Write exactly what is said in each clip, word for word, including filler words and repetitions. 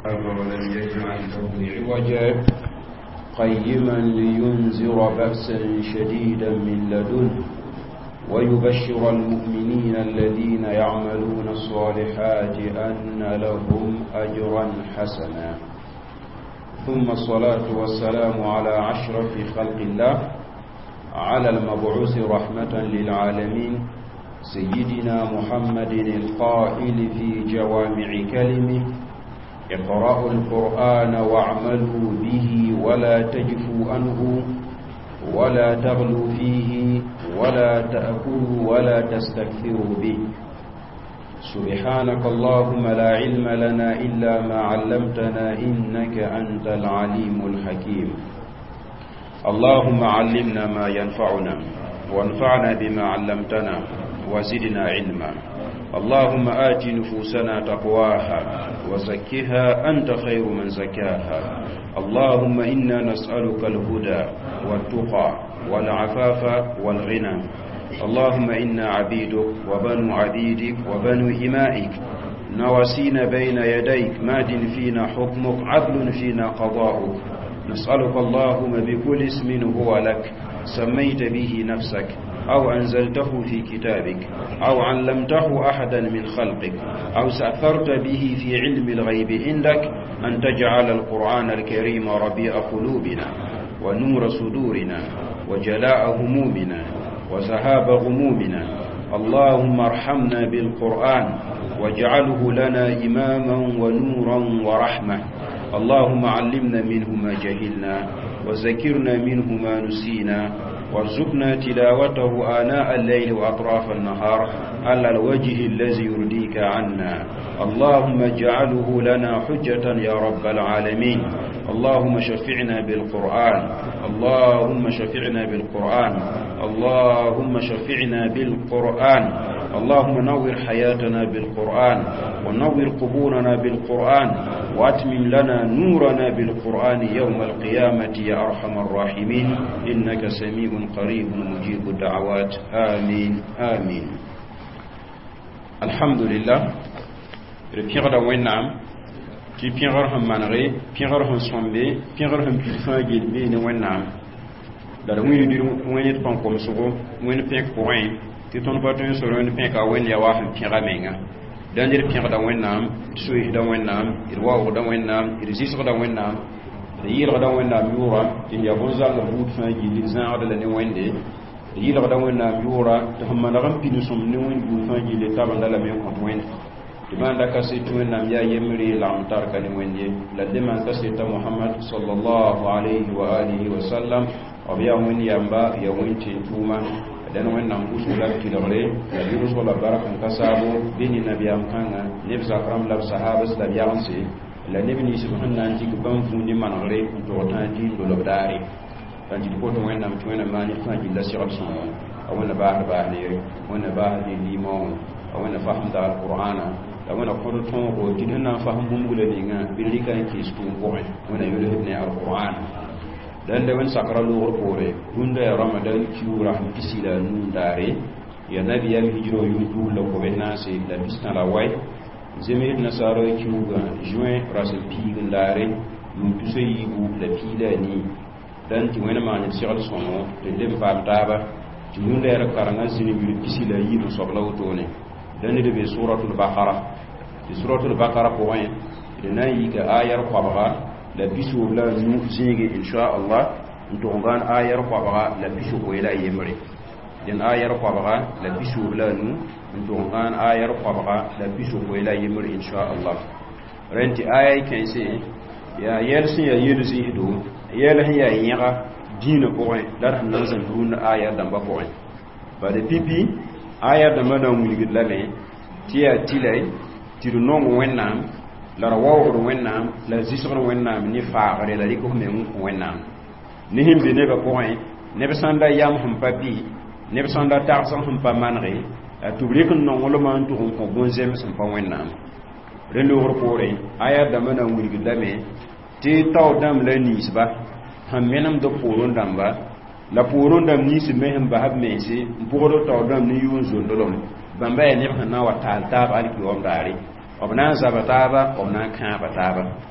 ولم يجعل له عوجا قيما لينذر بأسا شديدا من لدنه ويبشر المؤمنين الذين يعملون الصالحات أن لهم أجرا حسنا. ثم الصلاة والسلام على أشرف خلق الله على المبعوث رحمة للعالمين سيدنا محمد القائل في جوامع كلمه: اقرأوا القرآن واعملوا به ولا تجفوا عنه ولا تغلوا فيه ولا تأكلوا ولا تستكثروا به. سبحانك اللهم لا علم لنا إلا ما علمتنا إنك أنت العليم الحكيم. اللهم علمنا ما ينفعنا وانفعنا بما علمتنا وزدنا علما. اللهم آت نفوسنا تقواها وزكها أنت خير من زكاها. اللهم إنا نسألك الهدى والتقى والعفاف والغنى. اللهم إنا عبيدك وبنو عبيدك وبنو إمائك نواسينا بين يديك ماد فينا حكمك عدل فينا قضاؤك. نسألك اللهم بكل اسم هو لك سميت به نفسك أو أنزلته في كتابك أو علمته أحدا من خلقك أو سأثرت به في علم الغيب عندك أن تجعل القرآن الكريم ربيع قلوبنا ونور صدورنا وجلاء همومنا وذهاب غمومنا. اللهم ارحمنا بالقرآن واجعله لنا إماما ونورا ورحمة. اللهم علمنا منه ما جهلنا وذكرنا منه ما نسينا وارزقنا تلاوته آناء الليل وأطراف النهار على الوجه الذي يرضيك عنا. اللهم اجعله لنا حجة يا رب العالمين. اللهم شفعنا بالقرآن اللهم شفعنا بالقرآن اللهم شفعنا بالقرآن. اللهم نور حياتنا بالقرآن ونور قبورنا بالقرآن واتمم لنا نورنا بالقرآن يوم القيامة يا أرحم الراحمين إنك سميع قريب مجيب الدعوات. آمين آمين. الحمد لله. رفيق وينام كي بيغرهم منغي بيغرهم صنبي بيغرهم بيفاجي بين وينام دار وين يديرو وين يتبان كوم سوغو وين بيك بوين تي تون باتون سورو وين بيك وين يا واخ بيغامينغا داندير بيغ دا وينام سوي دا وينام يرواو دا وينام يرزيس دا وينام يير دا وينام يورا تي يا بوزال بوت فاجي لي زان دا لني ويندي يير دا وينام يورا تهم نغم بيدو سوم ني وين بوت فاجي لي تابان دا لا مي كونت وين dimanda kasi tuwenam ya yemri la mtar kali mwenye la deman kasi ta Muhammad sallallahu alayhi wa alihi wa sallam abiya mweni yamba ya wenti tuma dan wenam usula kilore la yurus wala barakan kasabo bini nabiyam kanga nebza kram la sahabas la yansi la nebni subhanahu ti ban fundi manore to tanji do lobdari tanji ko to wenam tuwenam mani tanji la sirab sun awala ba ba ne wana ba ni limon awala faham da alqur'ana wana kodo ton ko tidina faham bumbule ninga bilika ki stu ko wana yule ibn alquran dan de wan sakara lo pore dunda ramadan kiura kisila nun dare ya nabi ya hijro yudu lo ko benase la bisna la way zemir nasaro kiuga juin rasul pi ndare mun tuse yibu la pila ni dan ti wana ma ni sigal sono de dem fam taba ti nunda ra karanga sini bi kisila yibu sobla wotone dan de be suratul baqara di suratul baqara ko wani dina yi ga ayar qabaga la bisu la nu zingi insha Allah to ngan ayar qabaga la bisu ko ila yemre din ayar qabaga la bisu la nu to ngan ayar qabaga la bisu ko ila yemre insha Allah renti ayai kense ya yelsi ya yelsi do yelhi ya yinga dina ko wani dar nan zan dun ayar dan ba ko wani ba de pipi ayar da madan wulgid la ne tiya tilai tiru nongo wennam la rawawo wennam la zisro wennam ni faare la liko me mun wennam ni himbe ne ba point ne be sanda yam hum papi ne be sanda tarsan hum pa manre tubrik nongo lo man tu ko bonzem sun pa wennam relo repore aya da mana wulgi dame ti taw dam la nisba ham menam do poron damba la poron dam nis mehem ba hab mesi mporo taw dam ni yun zondolom bamba ya ne na wa tal tab al ki om dari obna zabataba obna ka bataba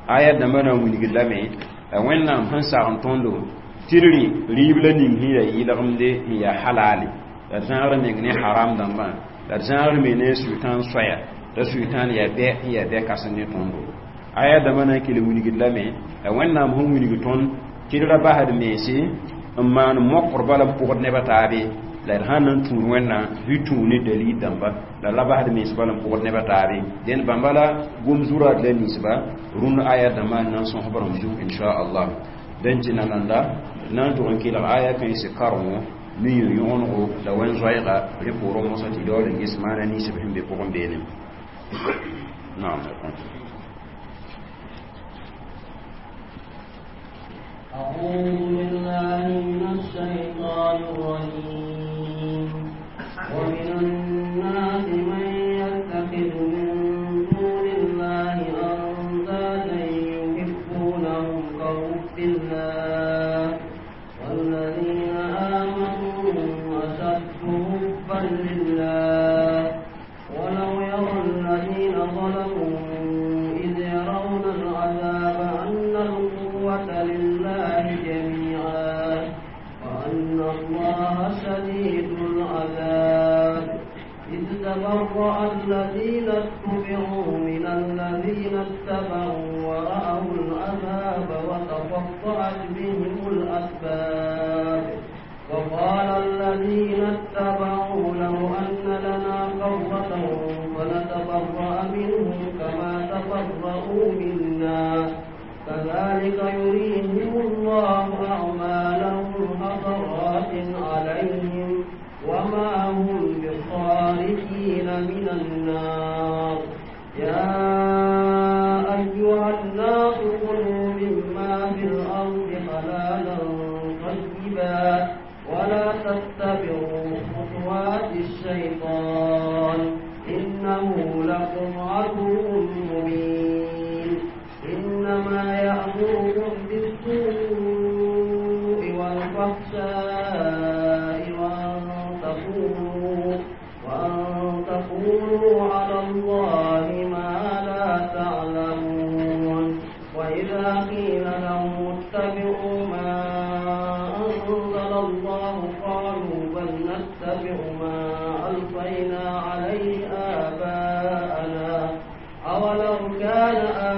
aya da mana wuni gidame wẽnnaam sẽn sagn tõndo tirri rɩɩb la ning sẽn yaa yɩlgemde n yaa halale la d zãagr meng ne haram dãmbã la d zãagr me ne sultãn soya la sultãn yaa bɛ n yaa bɛ kãsem ne tõndo aya dãmbã na n kell wilgd lame wẽnnaam sẽn wilg tõnd tɩ d ra basd meese n maan mokr bala n pʋgd nebã taabe la d sãn na n tũud wẽnnaam bɩ tũud ne dalil dãmba la la basd mees bala n pʋgd nebã taabe dẽnd bãmba la gom zurad la ninsba rũnd aya dãmbã n na n sõsb rãmb zug inchallah dẽn tɩ nananda na n tʋg n kelg aya kãense karengo mi yũ yõonego la wẽn zoɛɛga rẽ pʋʋrẽ mosã tɩ daoor n ges maana ninsb sẽn be pʋgẽ beene naam أعوذ بالله من الشيطان الرجيم ومن الناس من يتخذ من دون الله أندادا يحبونهم كحب الله والذين آمنوا أشد حبا لله ولو يرى الذين ظلموا إذ يرون العذاب أن القوة لله جميعا وأن الله شديد العذاب إذ تبرأ الذين اتبعوا من الذين اتبعوا ورأوا العذاب وتقطعت بهم الأسباب وقال الذين اتبعوا لو أن لنا قرة فنتبرأ منهم كما تبرأوا منا كذلك يريهم الله أعمالهم حسرات عليهم وما هم بخارجين من النار يا أيها الناس كلوا مما في الأرض حلالا طيبا ولا تتبعوا خطوات الشيطان إنه لكم عدو مبين إنما يأمركم بالسوء والفحشاء وأن تقولوا وأن تقولوا على الله ما لا تعلمون وإذا قيل لهم اتبعوا ما أنزل الله قالوا بل نتبع ما ألقينا عليه آباءنا أولو كان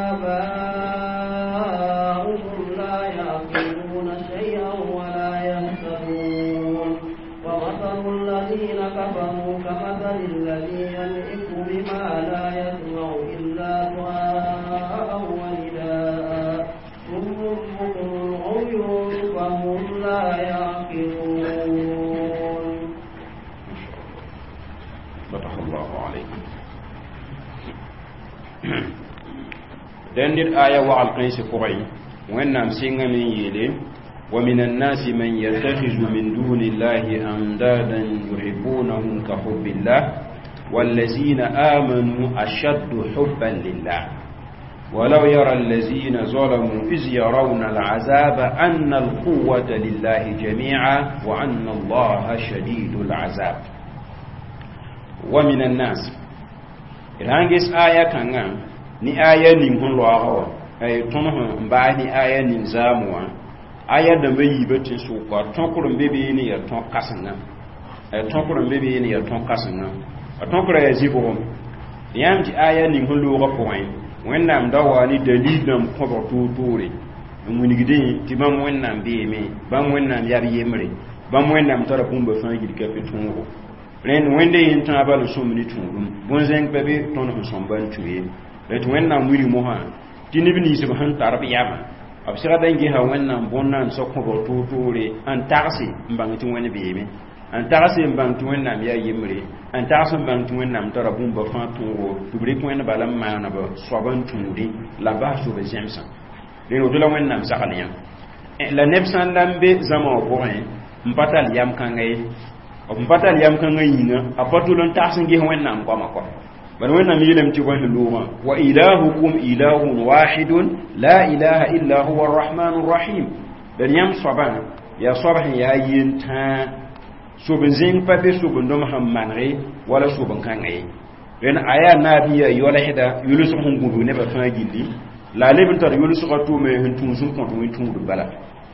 آباؤهم لا يعقلون شيئا ولا يهتدون ومثل الذين كفروا كمثل الذي ينعق بما لا يسمع إلا دعاء ونداء ثم بكم عمي فهم لا يعقلون. فتح الله عليكم. دندر آية وعلى قيس قري وإنهم سينغ من يلي ومن الناس من يتخذ من دون الله أندادا يحبونهم كحب الله والذين آمنوا أشد حبا لله ولو يرى الذين ظلموا إذ يرون العذاب أن القوة لله جميعا وأن الله شديد العذاب. ومن الناس الهانجس آية كان ni aya ning hun lo aho ay tono mba ni aya ning zamwa aya da bayi batin su kwa tonkurum bebe ni ya ton kasanga ay tonkurum bebe ni ya ton kasanga a tonkura ya zibo yam ti aya ning hun lo ko point wennam dawa ni dalilum ko to tore mun gidi ti bam wennam be me bam wennam yar yemre bam wennam tara kumba fa gidi ka fitungo ren wende yin tan abalu sumni tungum bonzen bebe ton ho somban tuye et wennam wiri mo ha tinibni se ban tarab yama absira dangi ha wennam bonnan sokko go tutore an taxi mbangti woni beeme an taxi mbangti wennam ya yimre an taxi mbangti wennam tarabum ba fa tungo tubri ko en balam maana ba soban tundi la ba so be zemsa le no dula wennam sakaliya la nebsan lambe zama ko en mpatal yam kangay mpatal yam kangay yinga apatulon taxi ngi wennam ko makko bal wennam yilem ti wani luma wa ilahukum ilahun wahidun la ilaha illa huwa arrahmanur rahim dan yam soban ya sobah ya yinta sobin zin pabe sobin do muhammadre wala sobin kangaye ren aya nabiya yola heda yulusu hun gudu ne ba fa gilli la lebin tar yulu su to me hun tun sun ko tun tun bala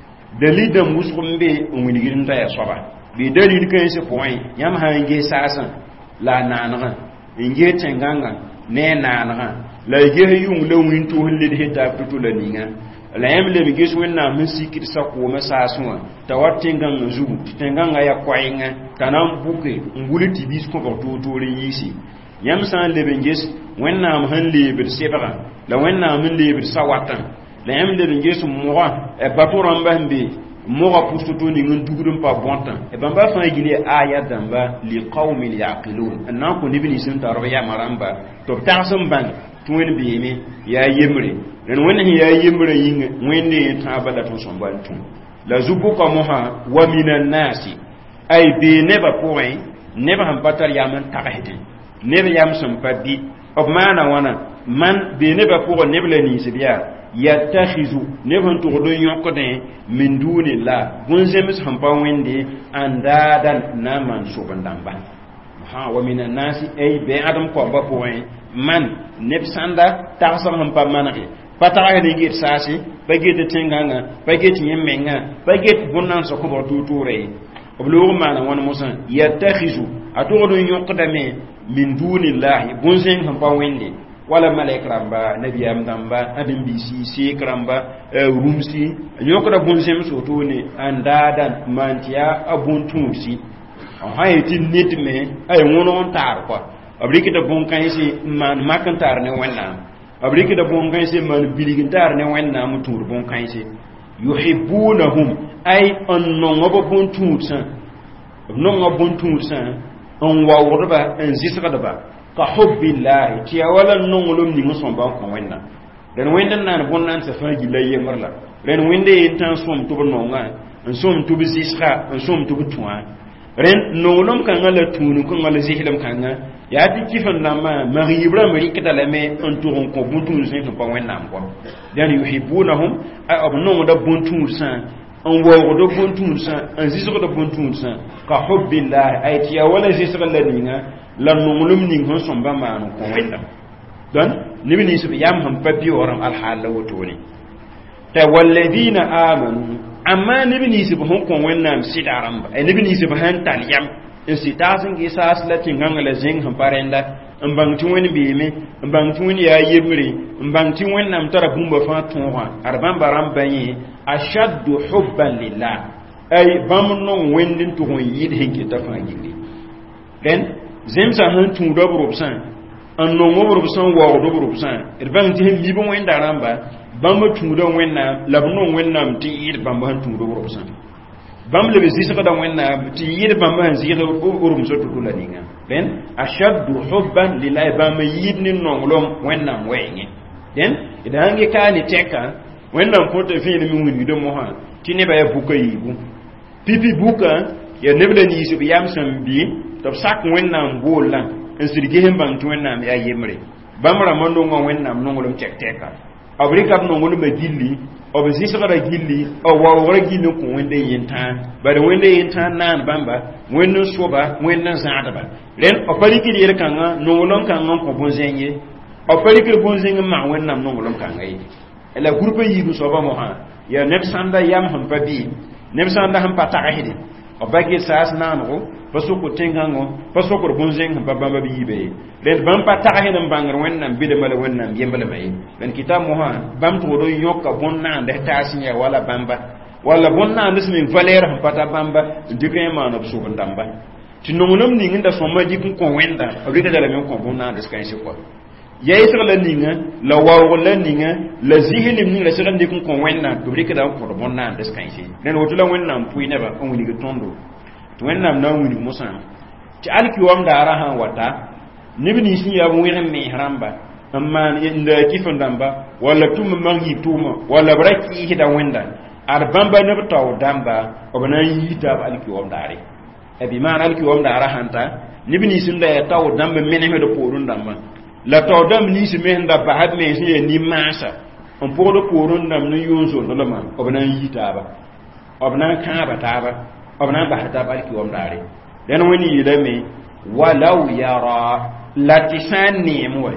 dalil da musum be on wini girin ta ya soba bi dalil kan se point yam ha nge sasan la nananga nge tenganga ne nananga la ge yung le win to hulli de ta tutu la ninga la yam le bi su wenna mun sikit sa ko ma sasun ta watengan zugu tenganga ya kwainga tanam buke nguli tibis ko ko to to re yisi yam san le benges wenna am han le bir sebra la wenna am le bir sawatan la yam le benges mo e batoran bambe mo ga pusto to ni ngun dugudum pa bontan e bamba fa gile aya damba li qaumin yaqilun anna ko ni bini sun taro ya maramba to tasum ban tuwen bi mi ya yemre ren wani ya yemre yin wende ta bala to son ban tun la zubuka moha wa minan nasi ay be neba point neba han batar ya man takahete neba yam son padi of mana wana man be neba ko neba la ni sibiya yatakhizu neba to do yokode min dunillah gunzemis han pa wende andadan naman sobandamba ha wa minan nasi ay be adam ko ba point man nebsanda tagsam han pa manake patara ne git sasi bagit tinganga bagit yemenga bagit bunnan so ko tuture oblo mana wona musan yatakhizu atodo yokdame min dunillahi bunzen han pa wende wala malaikamba nabiyam damba abin bisi si kramba rumsi yokda bunzem so to ne andadan mantia abuntunsi hayati nitme ay wono tar kwa abriki da bon kansi man makantar ne wannan abriki da bon kansi man biligintar ne wannan mutur bon kansi yuhibbunahum ay onno bon tunsa onno bon tunsa on wa wurba en zisra da ba ka hubbillahi ti wala nongolum ni muson ba ko wannan dan wendan nan bon nan sa fa gilaye marla ren wende intan som to bononga en som to bizisra en som to tuwa ren nongolum kan ala tunu kan ala zihlam kan ya ti kifan nama mari ibrahim rikata lame en tourun ko buntu zin to pa wannan ko dan yuhibbunahum ay obnon da buntu san an wo do buntu san an zisra da buntu san ka hubbillahi ay ti wala zisra ladinga la nungulum ning hon somba manu ko wenda don nibi ni su yam ham papi oram al hala wotoni ta walladina amanu amma nibi ni su hon ko wennam sidaram ba nibi ni su han tal yam in sitasin gi sas latin ngangala zing ham parenda mbang tuweni bime mbang tuweni ya yebre mbang tuweni nam tara bumba fa tonwa arban baram banyi ashaddu hubban lillah ay bamno wendin to hon yid hinki ta fa yidi den zemsa han tun do burubsan an no mo burubsan wa do burubsan irban ti mi bon wenda ramba bamba tun do wenna labno wenna ti yid bamba han tun do burubsan bam le bisi saka da wenna ti yid bamba han zira urum so to la ninga ben ashaddu hubban lillahi bamba yid ni nonglom wenna wenye den idan ge ka ni teka wenna ko te fi ni mi wuni do mo ha ti ne ba ya buka yibu pipi buka ya nebla ni su biyam sam bi to sak wennam bolan en sirge hem bang wennam ya yemre bamra mondo ngo wennam nongolum tek teka abrika nongolu be gilli o be sisara gilli o wa wora gilli ko wende yinta bare wende yinta nan bamba wenno soba wenno zaada ba len o pariki yele kanga nongolum kanga ko bonzenye o pariki bonzenye ma wennam nongolum kanga yi ela groupe yibu soba mo ha ya nepsanda yam ham pabi nepsanda ham pataka hidi o bagi sas nango pasoko tengango pasoko bonzeng baba babi yibe len bam pa tahen bangar wennam bide mala wennam yembala may ben kitab mo ha bam to do yokka bonna nda tasinya wala bamba wala bonna nda smin valeur pata bamba dikay manop so ndamba ti nongonam ni nda so maji kun ko wenda rita dala men ko bonna nda skan se ko yayi sala la ninga la wawo la ninga la zihilim ni la sala ndi kun ko wenda to rika da ko bonna nda skan se len wotula wennam puy neba on wini tondo wennam na wuni musa ti alki wam da arahan wata nibni sin ya bu wirin mi haramba amma inda kifan damba wala tum mangi tuma wala braki hida wenda arbamba ne taw damba obana yita alki wam dare e bi man alki wam da arahan ta nibni sin da taw damba meneme do porun damba la taw dam ni si men da bahad me si ni masa on podo porun dam no yonso no lama obana yita ba obana ka ba ta ba obna bahata balki wam dare dan wani yidame walau yara latisan ni moy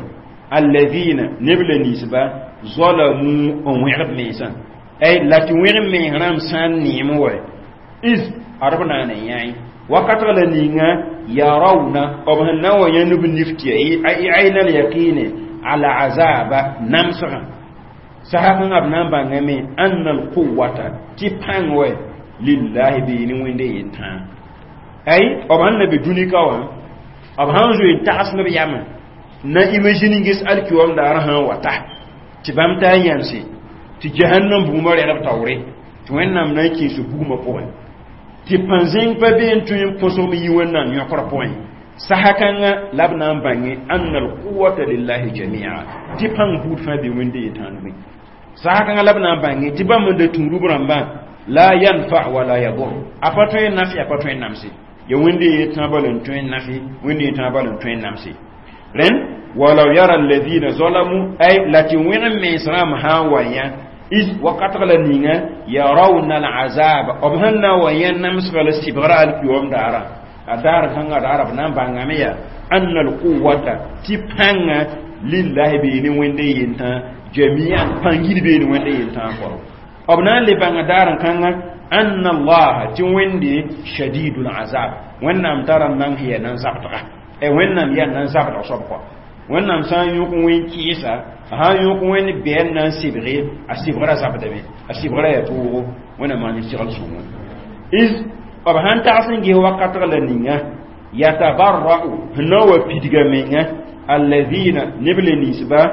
alladhina nibla nisba zalamu on wa'ad mesan ay lati wa'ad me ram san ni mo iz arbana ne yayi wakata la ninga yarawna obhanna wa yanub nifti ay ayna yaqini ala azaba namsara sahaban abnan bangame annal quwwata tipangwe lillahi bi ni wende yitan ay obhanna be dunika wa obhanjo intasna bi yama na imagine ngis alkiwam da arhan wata tibamta yansi ti jahannam bu mare rab tawre to wennam na ki su buguma ko ti panzing pa ben tun posomi yiwannan yakora point sahakanga labna bangi annal quwwata lillahi jami'a ti pan bud fa be wende yitanmi sahakanga labna bangi ti bam de tun rubramba la yanfa wala yadur apatoy nafi apatoy namsi ya wende yitabalon tun nafi wende yitabalon tun namsi ren walau yara alladhina zalamu ay lati wena misram hawaya is waqatala ninga yarawna al'azab obhanna wa yanamsal istibra al-yawm dara adar kanga dara nan bangamiya annal quwwata tipanga lillahi bi ni wende yinta jami'an pangidi be ni wende yinta ko obnan le banga dara kanga anna allah ti wende shadidul azab wannan taran nan hiya nan sabta e wannan yan nan sabta sobko wannan san yukun wen kisa ha yukun wen ben nan sibre asibra sabda be asibra ya to wannan ma ni sigal sumu iz abhan ta'sin ge waqata la ninga yatabarra'u nawa pidiga menga alladhina nibli nisba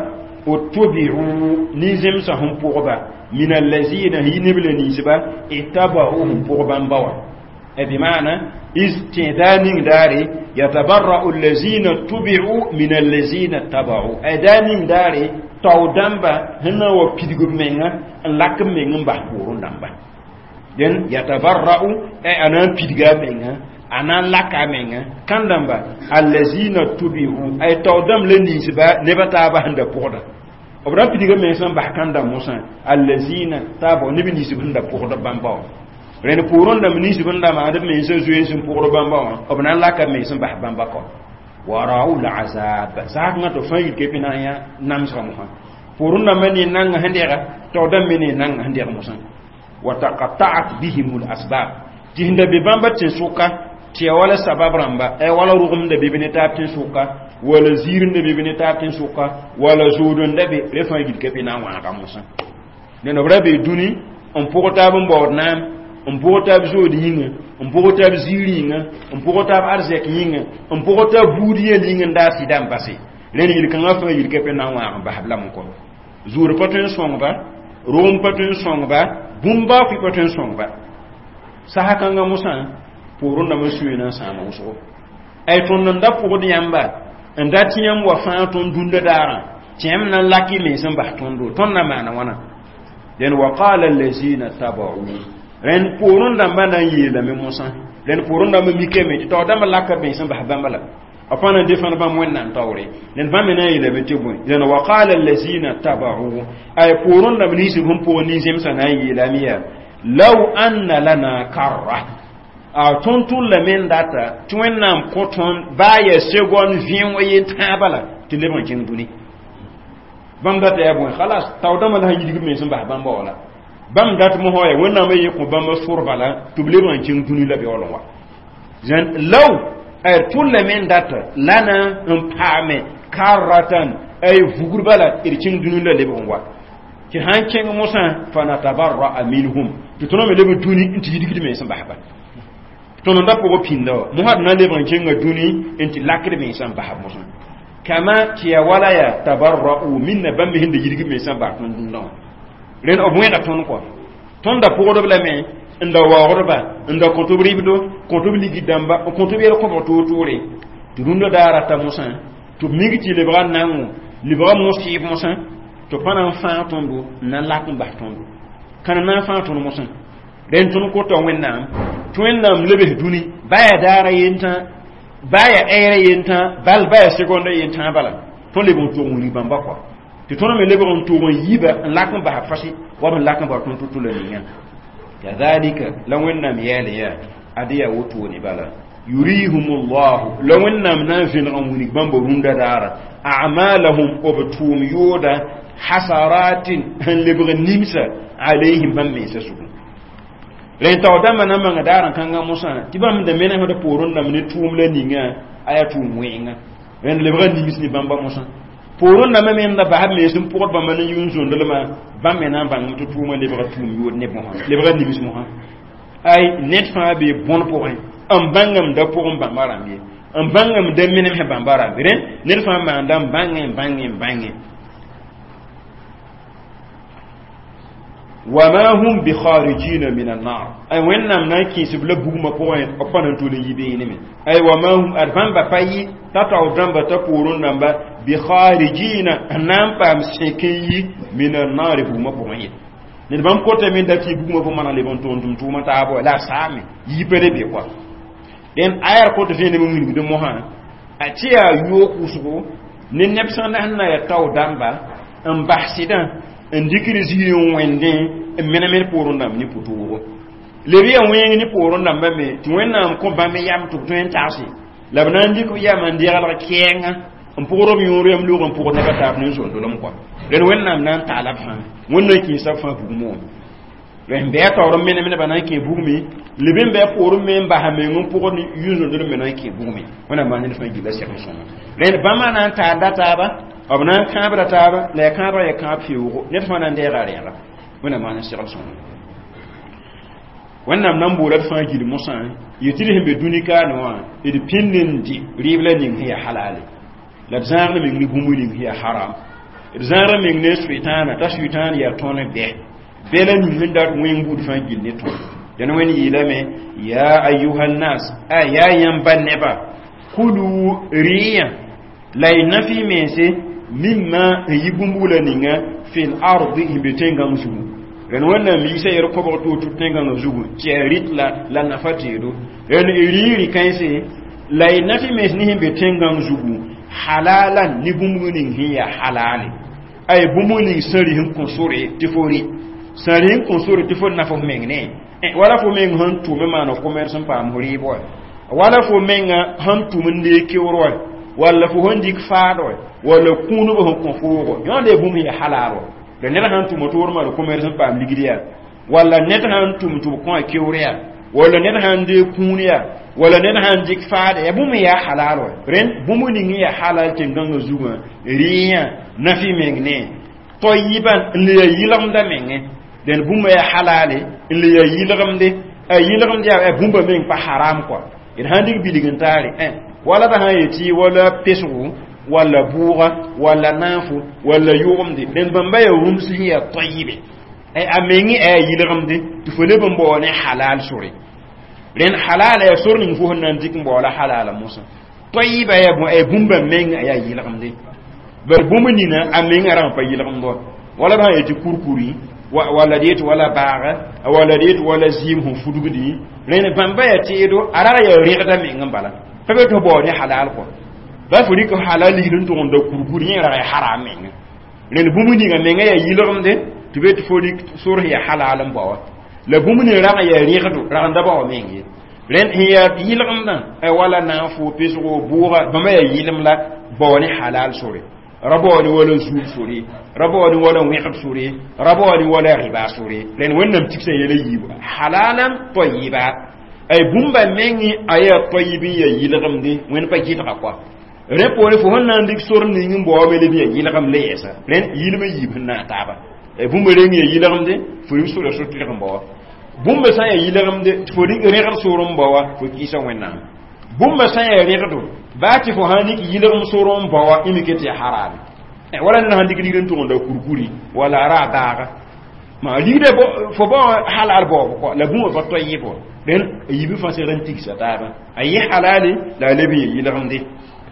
utubi'u nizim sahum pourba min alladhina hi nibli nisba ittaba'u pourban bawa e bi maana istidani dari yatabarra'u allazina tubi'u min allazina taba'u adani dari tawdamba hina wa pidigo menga lak menga ba kurun damba den yatabarra'u ay anan pidiga menga anan laka menga kandamba allazina tubi'u ay tawdam le nisba ne bata ba handa poda obra pidiga menga ba kanda musa allazina tabu ne bi nisba handa poda bamba ren puron da minisi banda ma da men so zuwe sun puro bamba obna la ka men sun bah bamba ko warau la azab sa nga to fayi ke pinaya nam sa mo puron da men nan handira to da men nan handira mo san wa taqatta'at bihim al asbab tinda be bamba tin suka ti wala sabab ramba e wala rugum da be bene ta tin suka wala zirin da be bene ta tin suka wala zudun da be re fayi ke pinaya ka mo san ne no brabe duni on purota bombo nam on pogota bzo dinga on pogota bziringa on pogota arzek yinga on pogota budiye linga nda sidam passé len yil kan afa yil ke pena wa ba habla mon ko jour patin songba rom patin songba bumba fi patin songba sahaka nga musa poro na masuina sama uso ay ton nda pogodi yamba nda tiyam wa fa ton dunda dara tiyam nan laki me san ba ton do ton na mana wana den wa qala allazina tabu ren porun da mana yi da me musa ren porun da me mikeme to da malaka be san ba bambala apana defan ba mo nan tawre nen ba me na yi da be tebun ren wa qala allazina tabu ay porun da ni su hum po ni sem sana yi la miya law anna lana karra a tontul la men data twenam koton ba ya segon vin waye tabala tilebon kin duni bam data ya bon khalas tawda mal hayi digi me san ba bamba wala bam dat mo hoye wonna may ko bamba surbala tublebon kin duni la be wala wa jan law ay tulle men data lana un pame karatan ay vugurbala irkin duni la lebon wa ki hanken musa fa natabarra minhum tutono me lebe duni inti digi me san ba ba tono da ko pindo mo had na lebon kin ga duni inti lakre me san ba musa kama kiya wala ya tabarra'u minna bambi hinde yirgi me san ba ton dun don ren o buena ton ko ton da pogo do blame nda wa gorba nda ko to bribido ko to ligi damba ko to biere ko to toure to dun do dara ta musa to migi ti le bran nan le bran musi musa to pana fa ton do na la ko ba ton do kana na fa ton musa ren ton ko to wenna to wenna lebe duni baya dara yenta baya ere yenta bal baya seconde yenta bala to le bon to ngoni bamba kwa to to me le bon to ngon yiba lakan ba fasi wa ban lakan ba ton to le nya kadhalika lan wenna mi yale ya adiya woto ni bala yurihumullahu law annam nafin amuni bambo runda dara a'malahum obtum yoda hasaratin han libra nimsa alaihim bam mesa su len taw dama na manga daran kanga musa tibam da mena hoda porun da mene tumla ninga aya tumwenga len libra nimis ni bamba musa porun da men da bahab me sum port ba man yun zon dalma bam mena bang to tuma libra tum yod ne bon libra nimis mo ha ay net fa be bon point am bangam da pour bamba rambi am bangam da menem he bamba rambi ren net fa ma ndam bangem bangem bangem وما هم بخارجين من النار اي وين نام ناكي سبل بوما بوين اوبان تو لي يبيني اي وما هم ارفان باي تاتاو درامبا تاكورون نامبا بخارجين نام بام سكي من النار بوما بوين ني بام كوتي من داكي بوما بو مانا لي بون تون تون توما تابو لا سامي يبري بي كوا den ayar ko to fene mo ngi do mo ha atia yoku sugo ni nepsan na ya taw damba en bahsidan ndikiri ziyo wende menamer porondam ni putuwo lebiya wengi ni porondam ba me ti wenna ko ba me yam to twen tasi labna ndiko yam ndira la kenga mporo mi yoro yam lugo mporo ta ta ni so do lam ko den wenna nan talab ha wonna ki sa fa bu mo ren be ta ro menemene bana ki bu mi lebin be poro me mba ha me ngum poro ni yuzo do mena ki bu mi wonna ma ni fa giba se so ren ba ma nan ta data ba abna kabra taba la kabra ya kafiu net fana ndera rera wana mana siral son wannan nan bolat fa gidi musa yitiri hembe dunika no wa edi pinnin di ribla ning hiya halali la zarna min gumu ning hiya haram zarna min ne shaytana ta shaytan ya tone be bela ning hinda wengu fa gidi to dan wani yilame ya ayyuhan nas ayayan baneba kulu riya la nafi mese mimma yibumbula ninga fil ardi hibetenga musugu ren wannan mi sai yar ko to tutenga musugu cerit la la nafatido ren iriri kaise lai nafi mes ni hibetenga musugu halalan ni bumuni hiya halali ay bumuni sari hin konsore tifori sari hin konsore tifori na fo mengne e wala fo meng han tu me mano commerce pa mori boy wala fo menga han tu mun de kiwro wala fo hondik faado wala kunu ba ko fo yonde bumi ya halaro de ne han tu motor ma ko commerce pa ligidiya wala net han tu mutu ko kiwriya wala net han de kuniya wala net han dik faade e bumi ya halaro ren bumu ni ya halal te nganga zuga riya nafi mengne toyiban le yilam da menge den bumi ya halale le yilam de ay yilam de ay bumba meng pa haram ko in handik biligantare eh wala da han yeti wala pesu wala buga wala nafu wala yumdi den bamba ya rumsi ya tayyibe ay amengi ay yilgamdi tu fele bambo ne halal suri ren halal ya surni fu honan dik mbo wala halal musa tayyiba ya bu ay bumba mengi ay yilgamdi ber bumuni na amengi ran pa yilgamdo wala da yeti kurkuri wala det wala baga wala det wala zim hu fudugdi ren bamba ya tedo ara ya rigda mengi mbala tabe to bo ne halal ko ba furi ko halali dun to ndo kurkuri ni ra haram men len bumuni nga men ya yilom de to be to furi sur ya halal mbawa la bumuni ra ya riqatu ra nda ba men yi len hiya yilom dan e wala na fu pisu buura ba ma ya yilom la bo ne halal suri rabo ni wala zu suri rabo ni wala wiqab suri rabo ni wala riba suri len wonnam tikse yele yibu halalan tayyiba ay bumba mengi aya tayyibi ya yilom de wen pa jita kwa repore fo honna ndik sorni ngi mbo mele bi yilagam leyesa ren yilma yibna taba e bumba rengi yilagam de fo yu sura sotti kam mbo bumba sa yilagam de fo dik regal sorum mbo fo kisa wenna bumba sa regado baati fo hanik yilagam sorum mbo imiketi haram e wala na handik ni rento nda kurkuri wala ra daga ma lide bo fo bo halal bo ko la bumba fa toyibo ren yibi fa se ren tiksa taba ayi halali la lebi yilagam de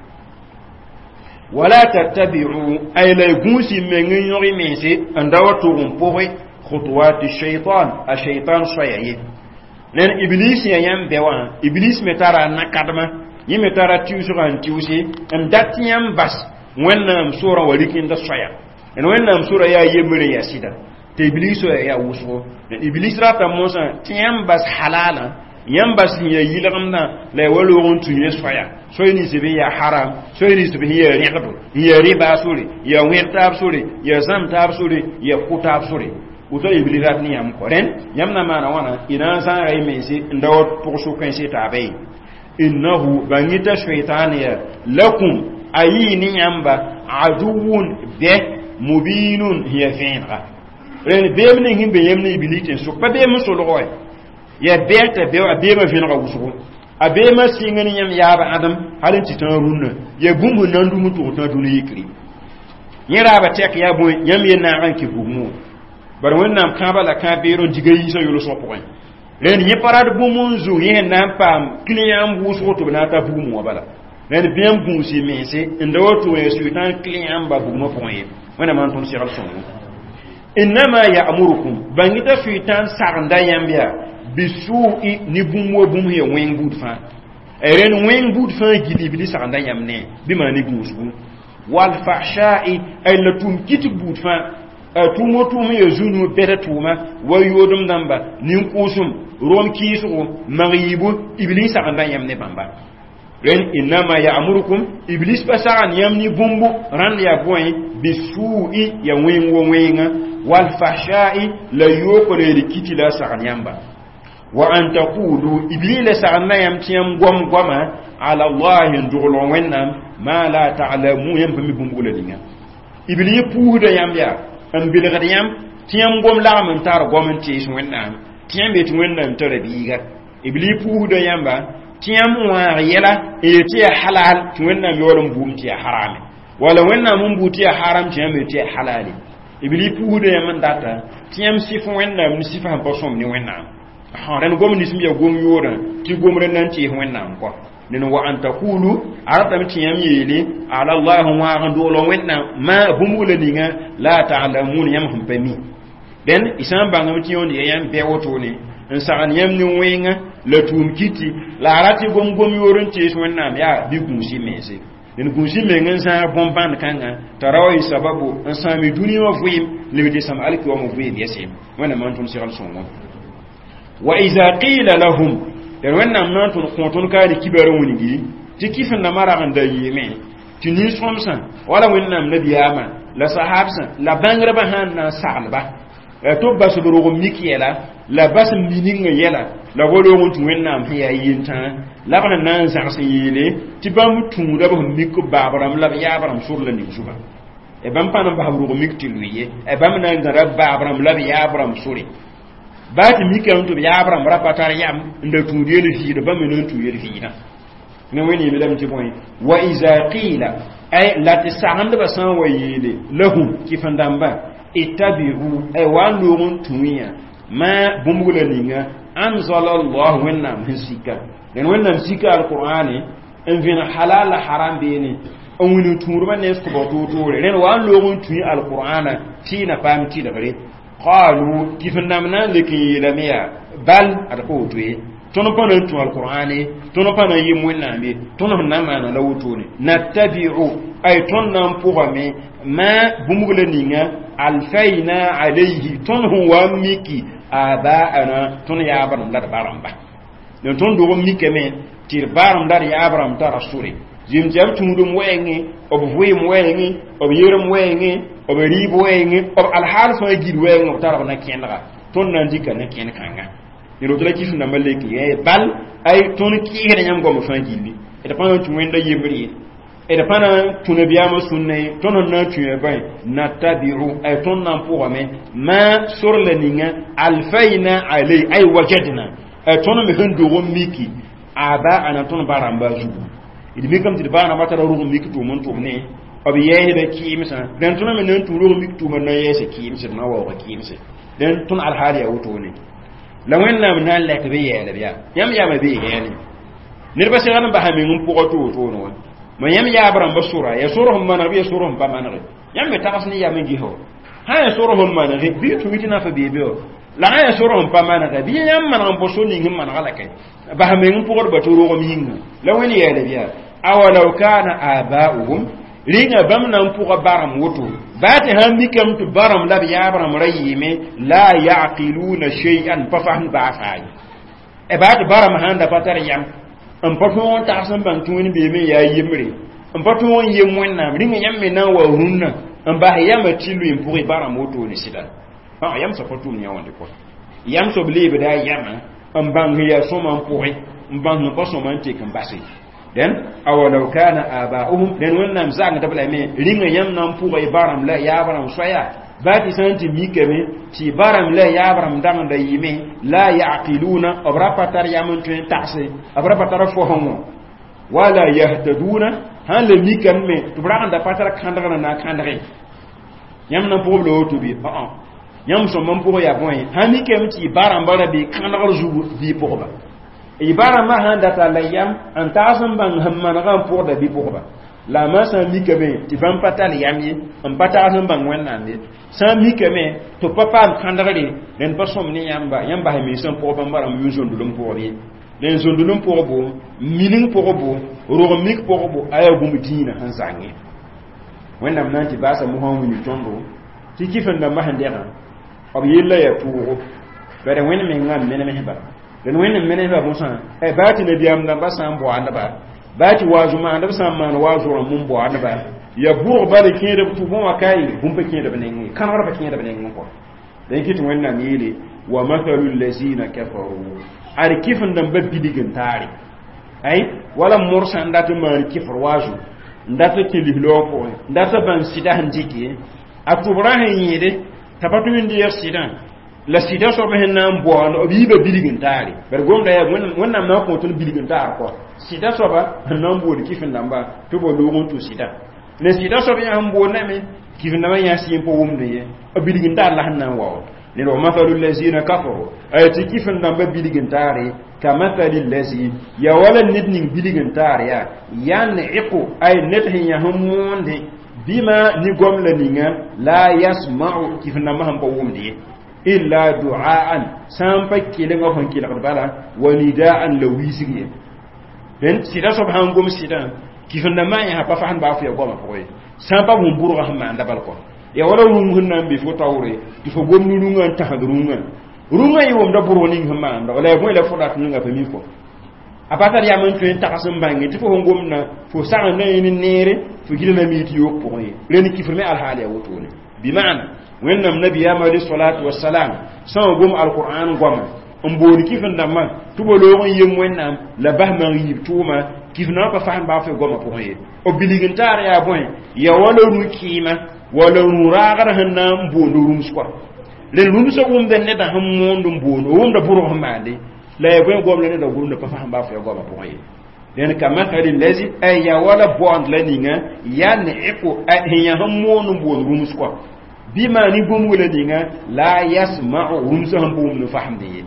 ولا تتبعوا أي لا يقوسي من يغي منسي أن دواتهم بوغي خطوات الشيطان الشيطان صيعي لأن إبليس يام بيوان إبليس متارا نكادما يمتارا تيوسوغان تيوسي أن داتيام بس وين سورة ولكن دا صيع أن وين سورة يا يمري يا سيدا تإبليس يا وسو إبليس راتا موسى تيام بس حلالا yamba sin ya yilamna la walo on tu yes faya so ni sibe ya haram so ni sibe ya riqatu ya riba suri ya weta suri ya zamta suri ya kuta suri uto iblirat ni am koren yamna mana wana ina san rai mesi ndawot poursu kan se tabe innahu bangita shaytaniya lakum ayini yamba aduwun be mubinun hiya finqa ren bemni himbe yemni iblitin so pa be muso loy ya beta be be ma finqa wusugo abe ma singani yam yaba adam halin titan runna ya bumbu nandu mutu to dunu yikri yira ba tek ya boy yam yena ranki bumu bar wannan kan bala kan bero digayi so yolo so point ren yi parade bumu zu yen nan pam client wusugo to na ta bumu bala ren bien bunsi mese ndo to e suitan client ba bumu point wana man ton siral son inma ya'murukum bangita suitan saranda yambia bisu'i ni bumu bumu ye wen good fa eren wen good fa gili bi saranda yamne bi ma ni gusu wal fahsha'i ay latum kiti good fa tumo tumo ye zunu bere tuma wayodum damba nin kusum rom kisu maribu iblis saranda yamne bamba ren inma ya'murukum iblis pasaran yamni bumbu ran ya boy bisu'i ya wen wo wenga wal fahsha'i la yokore rikiti la saranyamba wa an taqulu iblila sarna yam tiyam gom goma ala allah nduglo wennam ma la ta'lamu yam bami bumbula linga ibli puuda yam ya am bilgad yam tiyam gom la man tar gom tis wennam tiyam bet wennam tarabiga ibli puuda yamba tiyam wa yela e tiya halal wennam yolum bum tiya haram wala wennam mum butiya haram tiyam tiya halali ibli puuda yam data tiyam sifu wennam ni sifa ba som ni wennam ha ren gom ni simya gom yora ti gom ren nan ti wennam ko nen wa an taqulu arata mi tiyam yele ala allah wa gando lo wennam ma bumula dinga la ta'lamun yam hum pami den isan banga mi tiyon ye yam be woto ni en sa'an yam ni wenga la tum kiti la arati gom gom yoron ti wennam ya bi gunsi mese den gunsi mengen sa bomban kanga tarawi sababu en sami duniya fuim lebiti sam alki wa mu fuim yasim wana man tun siral songo wa iza qila lahum der wannan nan tun kontun ka di kibaru wunigi ti kifin na mara kan da yime tuni somsan wala wannan nabiyama la sahabsan la bangra ba han na salba to basuburu go mikiela la bas mininga yela la godo mun tun wannan hiya yinta la ban nan zarsi yele ti bam tun da ba mikko babram la yabaram sur la ni suba e bam panam ba habru go mikti luye e bam nan da babram la yabaram suri baati mikam to yaabram rapatar yam nda tuude le fi de bam non tuude fi na ne woni mi lam ci boy wa iza qila ay la tisahand ba san wayele lahum kifandamba ittabi'u ay walu mun tuwiya ma bumugula ninga anzala allah wa nam hisika den wannan sika alqur'ani en vina halal haram bene on woni turba ne ko to to ren walu mun tuwi alqur'ana ci na pam ci da bare qalu kifnamna liki lamia bal arqutwi tono pana tu alqur'ani tono pana yimwena mi tono nama na lawtoni nattabi'u ay tonnam puwame ma bumugula ninga alfaina alayhi tono wa miki aba ana tono ya abram dar baramba no ton do miki me tir baram dar ya abram tar rasuli jim jam tundum wengi obvuyim wengi obiyerum wengi oberi boyengi ob alhal so gid wengi tar na kenra ton nan dika na ken kanga ni rotula kifu na maleki e bal ay ton ki hede nyam gom fa gilli e da pan tu wenda yemri e da pan tu ne biama sunne ton na tu e bay na tabi'u ay ton nan pour me ma sur le ninga alfaina alay ay wajadna ay ton me hendo rom miki aba ana ton baramba zubu idi mi kam ti bana matara ro miki to mon to ne obi yehi be kimsa den tuna men nan turo mi tuma na yese kimsa na wa kimsa den tun alhali ya wuto ne la wenna men nan lek be yele biya yam yam be yele nir ba segan ba hamin mun pugo to to no ma yam ya abram basura ya suruhum man bi suruhum ba man yam me tagas ni yam gi ho ha ya suruhum man bi tu mitina fa bi be la ha ya suruhum pa man ga bi yam man bo so ni ngim man gala kay ba hamin mun pugo ba to ro mi hinga la wen yele biya awalau kana aba'uhum linga bamna mpuga baram woto bati hambi kam to baram lab yabram rayime la yaqiluna shay'an fa fahn ba fa'i e ba to bara mahanda patar yam am pato on ta san ban tuni be me ya yimre am pato on yem wonna ringa yam me na wa runna am ba yam tilu im pour bara moto ni sida ah yam so pato ni wonde ko yam so believe da yam am ban ya so man pour am ban no paso man te kan basi den awalau kana aba'uhum den wannan zanga da bala me ringa yam nan pour baram la ya baram soya bati santi mikeme ti baram la ya baram dam da yime la yaqiluna abra patar yamun tun taxi abra patar fo homo wala yahtaduna han le mikeme to bra anda patar kandara na kandare yam na po lo to bi a a yam so man po ya boy han mikeme ti baram bara bi kandara zubu bi po ba e baram ma han data la yam an tasam ban hamman ran po da bi po ba la ma san mikeme ti van patal yami an patar han ban wannan ne san mikeme to papa am kandare den pasom ni yamba yamba ha mi san po ban baram yu zon dulum po bi den zon dulum po bo minin po bo ro mik po bo aya gum dina han sangi wannan nan ti basa mu hawo ni tondo ti kifan da mahandera ob yilla ya tuwo bare wen men ngam men men ba den wen men ba musan e baati ne biam da basan bo anda ba baati wazu ma anda basan man wazu ro mun bo anda ba ya buru bari kede tu bon akai bum pe kede benen kan wara pe kede benen ko den kitu wannan yele wa mathalul lazina kafaru ar kifan dan babbi digin tare ai wala mursa ndatu man kifar wazu ndatu kilihlo ko ndatu ban sida handiki atubrahin yede tabatu min di sida la sida so be nan bo an obi be bidigin tare ber gonda ya wannan na ko tun bidigin tare ko sida so ba nan bo di kifin nan ba to bo lo gon to sida le sida so be an bo na me kifin nan ya si po wum ne ye bidigin tare la nan wa ne ro mathalul lazina kafaru ay ti kifin nan ba bidigin tare kamathalil lazi ya wala nidnin bidigin tare ya yan iqu ay nidhin ya humunde bima ni gomla ninga la yasma'u kifin nan ma han po wum de illa du'aan sampa kile ngo hon kile bala wanidaan lawisiye den sida subhan gum sida kifna ma ya pa fahan ba fu ya goma ko sampa hum buru ha ma ndabal ko ya wala hum hunna bi fu tawre di fo gom nu ngan tahadrunga runga yi wom da buru ni ma ndo wala mo la fu dat nga fa mi ko apata ya man tuen takasum bangi ti fo gom na fo sa na ni nere fu gilna mi ti yok ko yi len kifme al haliya wotone bi maana wennam nabi ya mali salatu wassalam san gum alquran goma mbori kifin damma tubo lo ngon yem wennam la bahma yib tuma kifna ba faham ba fe goma ko ye o biligin tar ya boy ya wala ru kima wala ru ragar hanna mbondo rum skwa le rum so gum den ne da ham mondo mbondo wum da buru hamade la ya boy gom le da gum da faham ba fe goma ko ye den kama khali lazi ay ya wala bond la ninga yan iko ay ya ham mondo mbondo rum skwa bima ni gum wala dinga la yasma'u rumsahum bum nu fahmdi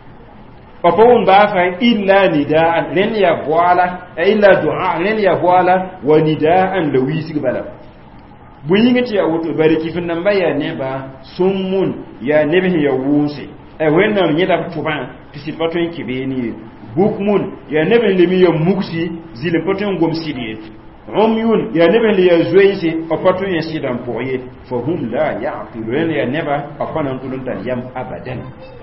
fafawun ba fa illa nidaan len ya wala illa du'a len ya wala wa nidaan da wisi bala bu yingati ya wuto bari kifin nan baya ne ba summun ya nebe ya wusi e wenna nyeda tuban tisipato kibeni bukmun ya nebe lemi ya muksi zile poton gom sidie umyun ya nebe le ya zoyisi opato ya sidan poye fahum la ya'qilun ya neba afana tulun tan yam abadan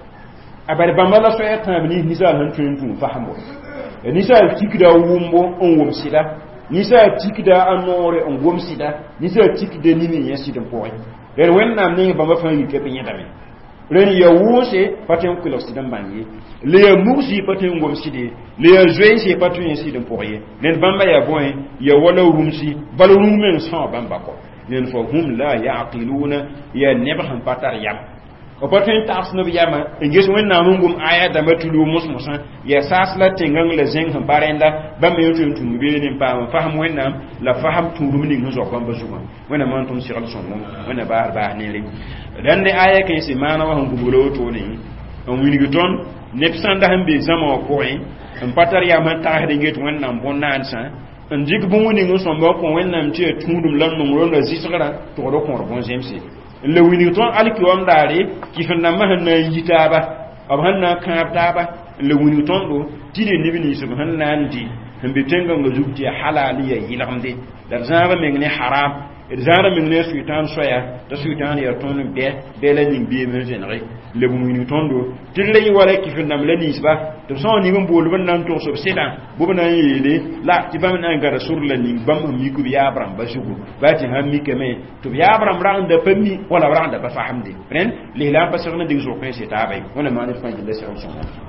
abari bambala so ya tamni nisal han tuntu fahamo nisal tikida wumbo on wom sida nisal tikida anore on wom sida nisal tikida nini ya sidan poye der wennam ne bamba fa yi kepe nyadame ren ya wose paten kulo sidan bangi le ya muksi paten wom sidi le ya zoyisi paten ya sidan poye nen bamba ya boy ya wala rumsi balrumen sa bamba ko nen fo hum la yaqiluna ya nebahan patar yam o paten tax no biyama ngeso wen na mungum aya da matulu musmusa ya sasla tengang le zeng han barenda ba me yotu tum be ni pa faham wen nam la faham turum ni ngozo ko bazuma wen na man tum siral son mo wen na bar ba ni le dan ne aya ke si mana wa ngubulo to ni on wini ton nepsanda hambe zama ko en en patar ya man ta de ngeto wen nam bonnan sa en jik bu woni ngoso mo ko wen nam tie tundum lan no ron la zisra to do ko ron zemsi le wini ton alki wam dare kifin na mahanna yitaba abhanna kaptaba le wini ton do tide ni bini subhanallah ndi hambe tenga ngo zubti halaliya yilamde dar zaba mengne haram zara min ne sultan soya ta sultan ya ton be be la ning be men genere le bu minu tondo tille yi wala ki fin nam la nisba to son ni ngam bolu ban nan to so sedan bu ban yele la ti bam nan ga rasul la ning bam mi ku ya abram ba shugo ba ti ham mi keme to ya abram ran da pami wala ran da ba fahamde ren li la ba sirna dig zo ko se ta bay wala ma ne fa jinde se on son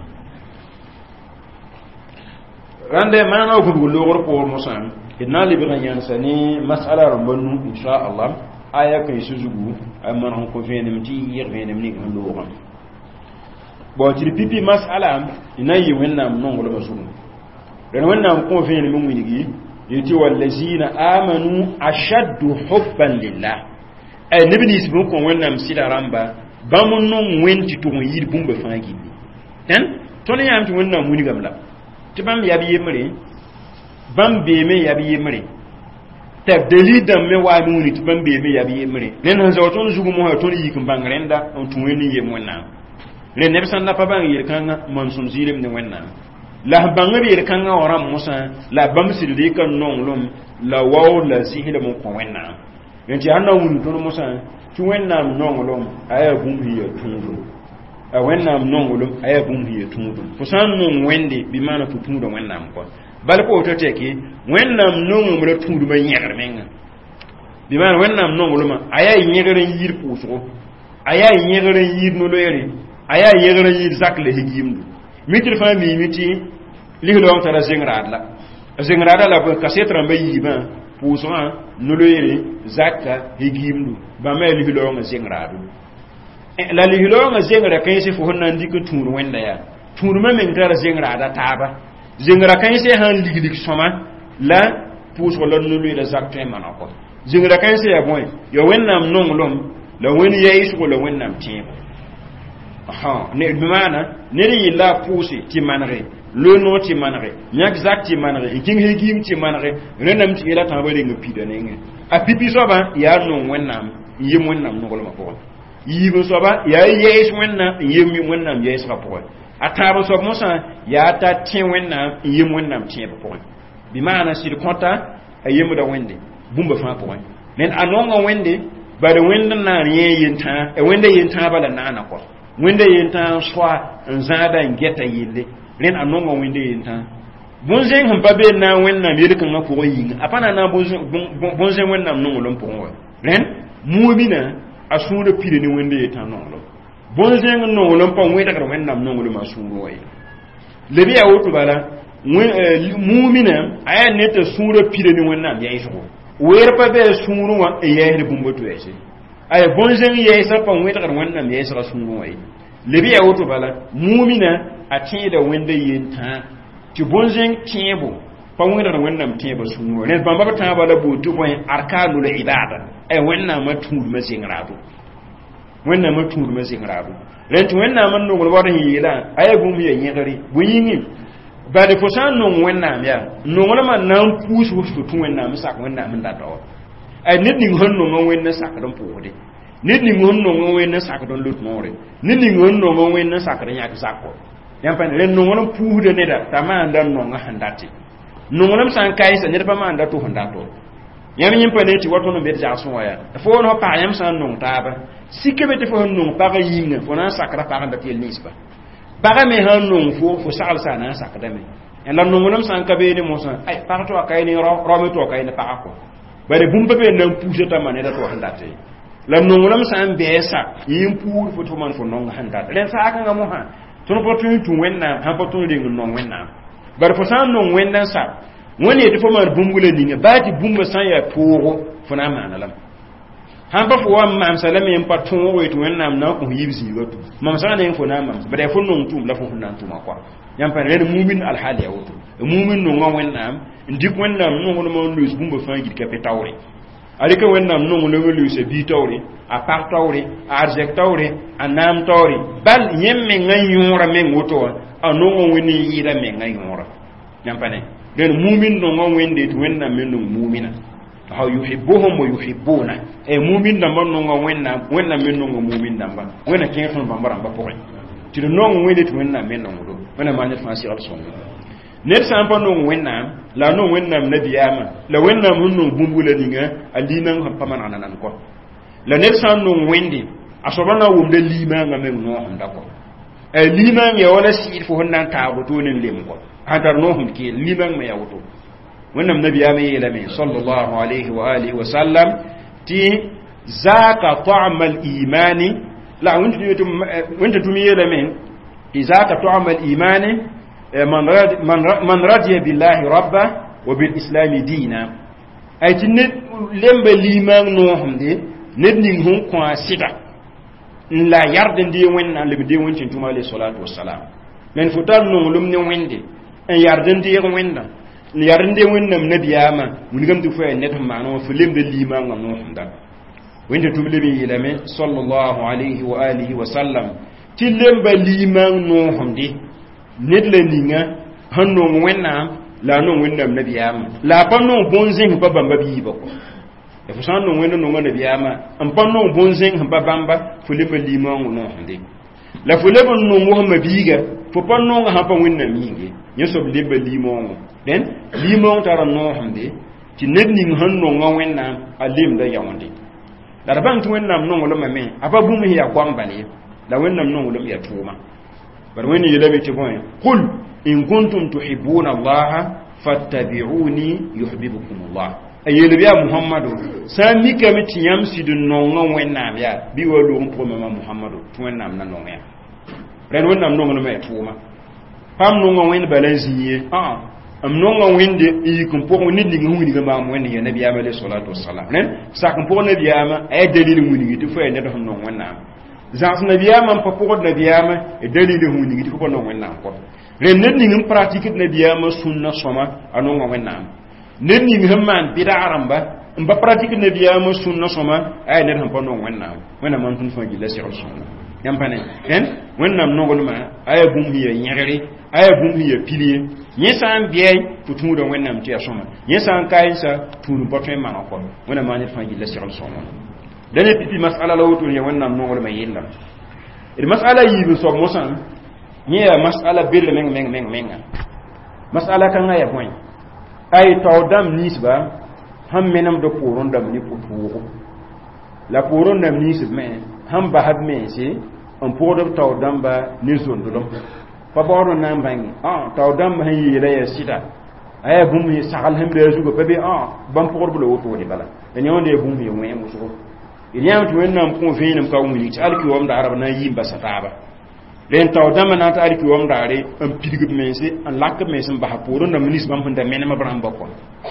rande mana ko bu logor ko mo san inna li bi ganyan sani mas'ala rambanu insha Allah aya kay sujugu ay man ko fenem ti yer fenem ni ko logam bo ti pipi mas'ala ina yi wennam non wala basu dan wennam ko fenem mun yigi yiti wallazina amanu ashaddu hubban lillah ay nabi ni sibun ko wennam sida ramba bamun non wenti to yir bumba fangi den to ne yam ti wennam muni gamla tibam yabi yemre bam beme yabi yemre tab delidam me wa muni tibam beme yabi yemre nen han zawton zugu mo ha ton yikum bangrenda on tuweni yem wonna len ne bisan na pa bang yir kanga man sun zilim ne wonna la bangabi yir kanga waram musa la bam sildi kan non lum la waw la zihila mo ko wonna len ti anna mun ton musa tu wenna non lum aya bum hiya tundu a wennam nongolum aya bum hiye tumudum fusan non wende bi mana to tumudo wennam ko bal ko to teki wennam nongum re tumudo ma nyagar menga bi mana wennam nongolum aya nyagar yir puso aya nyagar yir no loyeri aya nyagar yir zakle higimdu mitir fa mi miti lihlo tara zingrad la zingrad la ko kasetra mbayi ba puso no loyeri zakka higimdu ba ma lihlo nga zingradu la lihilo nga zengra kaise fo honna ndiko turu wenda ya turu ma men gara zengra da taba zengra kaise han liglik soma la pus wala nulu la zakte manako zengra kaise ya boy yo wennam nongolom la weni yeis ko la wennam tim aha ne bimana ne ri la pusi ti manare le no ti manare nyak zakti manare iking hegim ti manare renam ti la tamba de ngopi de ne a pipi soba ya no wennam yim wennam nongolom ko yibo soba ya yes wenna yemi wenna yes rapport ataba sob mosa ya ta tin wenna yem wenna tin rapport bi maana sir konta ayemu da wende bumba fa rapport nen anonga wende ba de wenda na riye yenta e wende yenta bala na na ko wende yenta swa nzada ngeta yille nen anonga wende yenta bonzen hamba be na wenna mi de kan ko yin apana na bonzen bonzen wenna no lom pour nen mu'mina asura pire ni wende eta nongolo bonzen nongolo pa weta ka wennam nongolo ma suru way lebi ya wotu bala mu'mina aya neta sura pire ni wennam ya iso wer pa be suru wa e yehre bumboto yese aya bonzen yesa pa weta ka wennam ya iso suru way lebi ya wotu bala mu'mina a tida wende yenta ti bonzen tiebo pa weta ka wennam tiebo suru ne bamba ta bala botu boy arkanul ibada ay wenna ma tuur ma zingradu wenna ma tuur ma zingradu len to wenna man no wala yila ay bum ye nyegari bu yingi ba de fosan no wenna ya no wala man nan pusu fu tu wenna ma sak wenna man da do ay nit ni hon no wenna sak don puude nit ni hon no wenna sak don lut more nit ni hon no wenna sak don yak sakko yam pan len no wala puude ne da tamanda no nga handati no wala san kai sa ne ba ma anda to handato yam nyim pa ne ti wato no be ja so ya fo no pa yam san no taba sikebe te fo no pa ga yinga fo na sakra pa ga datil nisba pa ga me han no fo fo sal sa na sakda me en la no ngam san ka be ni mo san ay pa to kay ni ro ro me to kay ne pa ko bare bum be nan pousse ta man da to handate la no ngam san be sa yim pour fo to man fo no handate len sa ka ngam ha to no potu tu wenna ha potu ring no wenna bare fo san no wenna sa woni e defo man bumbule ninga baati bumba san ya pogo fona manalam hamba fo wam mam salame en paton wetu wennam na ko yibsi watu mam sana en fona mam bade fo non tum la fo nan tuma kwa yam pa ren mu'min al hal ya watu mu'min no ngam wennam ndik wennam no ngono mon luis bumba fan gid ka petawre ali ka wennam no ngono luis bi tawre a par tawre a arjek tawre a nam tawre bal yemme ngayura men woto a no ngoni yira men ngayura yam pa ne den mu'min no ngam wende to wenna men no mu'mina how yuhibbuhum wa yuhibbuna e mu'min da man no ngam wenna wenna men no mu'min da ba wenna ken son bambara ba pokoy ti no ngam wende to wenna men no do wenna ma ne fansi al son ne sampa no wenna la no wennam nabiyama la wennam hunno bumbula ninga alinan ha pamana nan ko la ne san no wendi asobana wumde lima nga men no hon dako e lima ya wala si fo honnan ta goto nen lem ko hadar no hon ke lima ma ya woto wennam nabiyama yela men sallallahu alaihi wa alihi wa sallam ti zaka ta'mal imani la wonto tum wonto tum yela men izaka ta'mal imani man rad man radiya billahi rabba wa bil islam diina ay ti net lembe liman no humde net ning hon ko sida la yarde ndi wonna le de won tin tuma le salatu wassalam men futal no lum ne wende en yarde ndi wonna yarde ndi wonna nabiyama mun gam du fa net ma no fu lembe liman no humda wende tum le bi yelame sallallahu alayhi wa alihi wa sallam ti lembe liman no humde net le ninga hanno wenna la no wenna nabiyama la pa no bonzin pa bamba bi ba ko e fo san no wenna no nabiyama am pa no bonzin pa bamba fo le ba limon no hande la fo le ba no muhammad biga fo pa no ha pa wenna mingi nyeso le ba limon den limon tara no hande ti net ning hanno ngo wenna alim da yawande la ban tu wenna no ngolo mame apa bu mi ya kwambale la wenna no ngolo ya tuma bar wani yelabe ti boy qul in kuntum tuhibbuna Allah fattabi'uni yuhibbukum Allah ayele biya Muhammadu sami kamiti yamsidu nongo wenna biya bi wolu on promema Muhammadu tuwenna na nongo ya ren wenna nongo no me tuma pam nongo wen balanziye ah am nongo wende yi kum po ni ni nguni ga ma mo ni nabi amale salatu wassalam nen sa kum po nabi ama ay dalil nguni ti fo ne do nongo wenna zans nabiyama pa pokod nabiyama e dalile hu ni ko no wenna ko ren net ni ngim pratique nabiyama sunna soma anu ngo wenna net ni ngim man bida aramba mba pratique nabiyama sunna soma ay net han pa no wenna wenna man tun fa gi la sirul sunna yam pané ren wenna no ngol ma ay bum hiya nyagari ay bum hiya pilier nyesan biay futu do wenna mti asoma nyesan kainsa tunu botwe man ko wenna man net fa gi la sirul sunna dane pipi mas'ala lawtul ya wannan non wala may yilla il mas'ala yi bi so mosan ni ya mas'ala bil meng meng meng meng mas'ala kan ya point ay tawdam nisba ham menam do poron dam ni putu la poron dam nisb me ham ba hab me si on poron tawdam ba ni zon do pa boron nam bangi ah tawdam ha yi la ya sita ay bum yi sagal hem de zugo be ah bam por bu lo woto de bala ni on de bum yi mo yemu so iliyam tu wennam ko feenam ka umuni ci alki wam da arab na yimba sataba len taw dama na ta alki wam da re am pidigub mense an lak mense ba ha poro na minis bam hunda menema bram bakon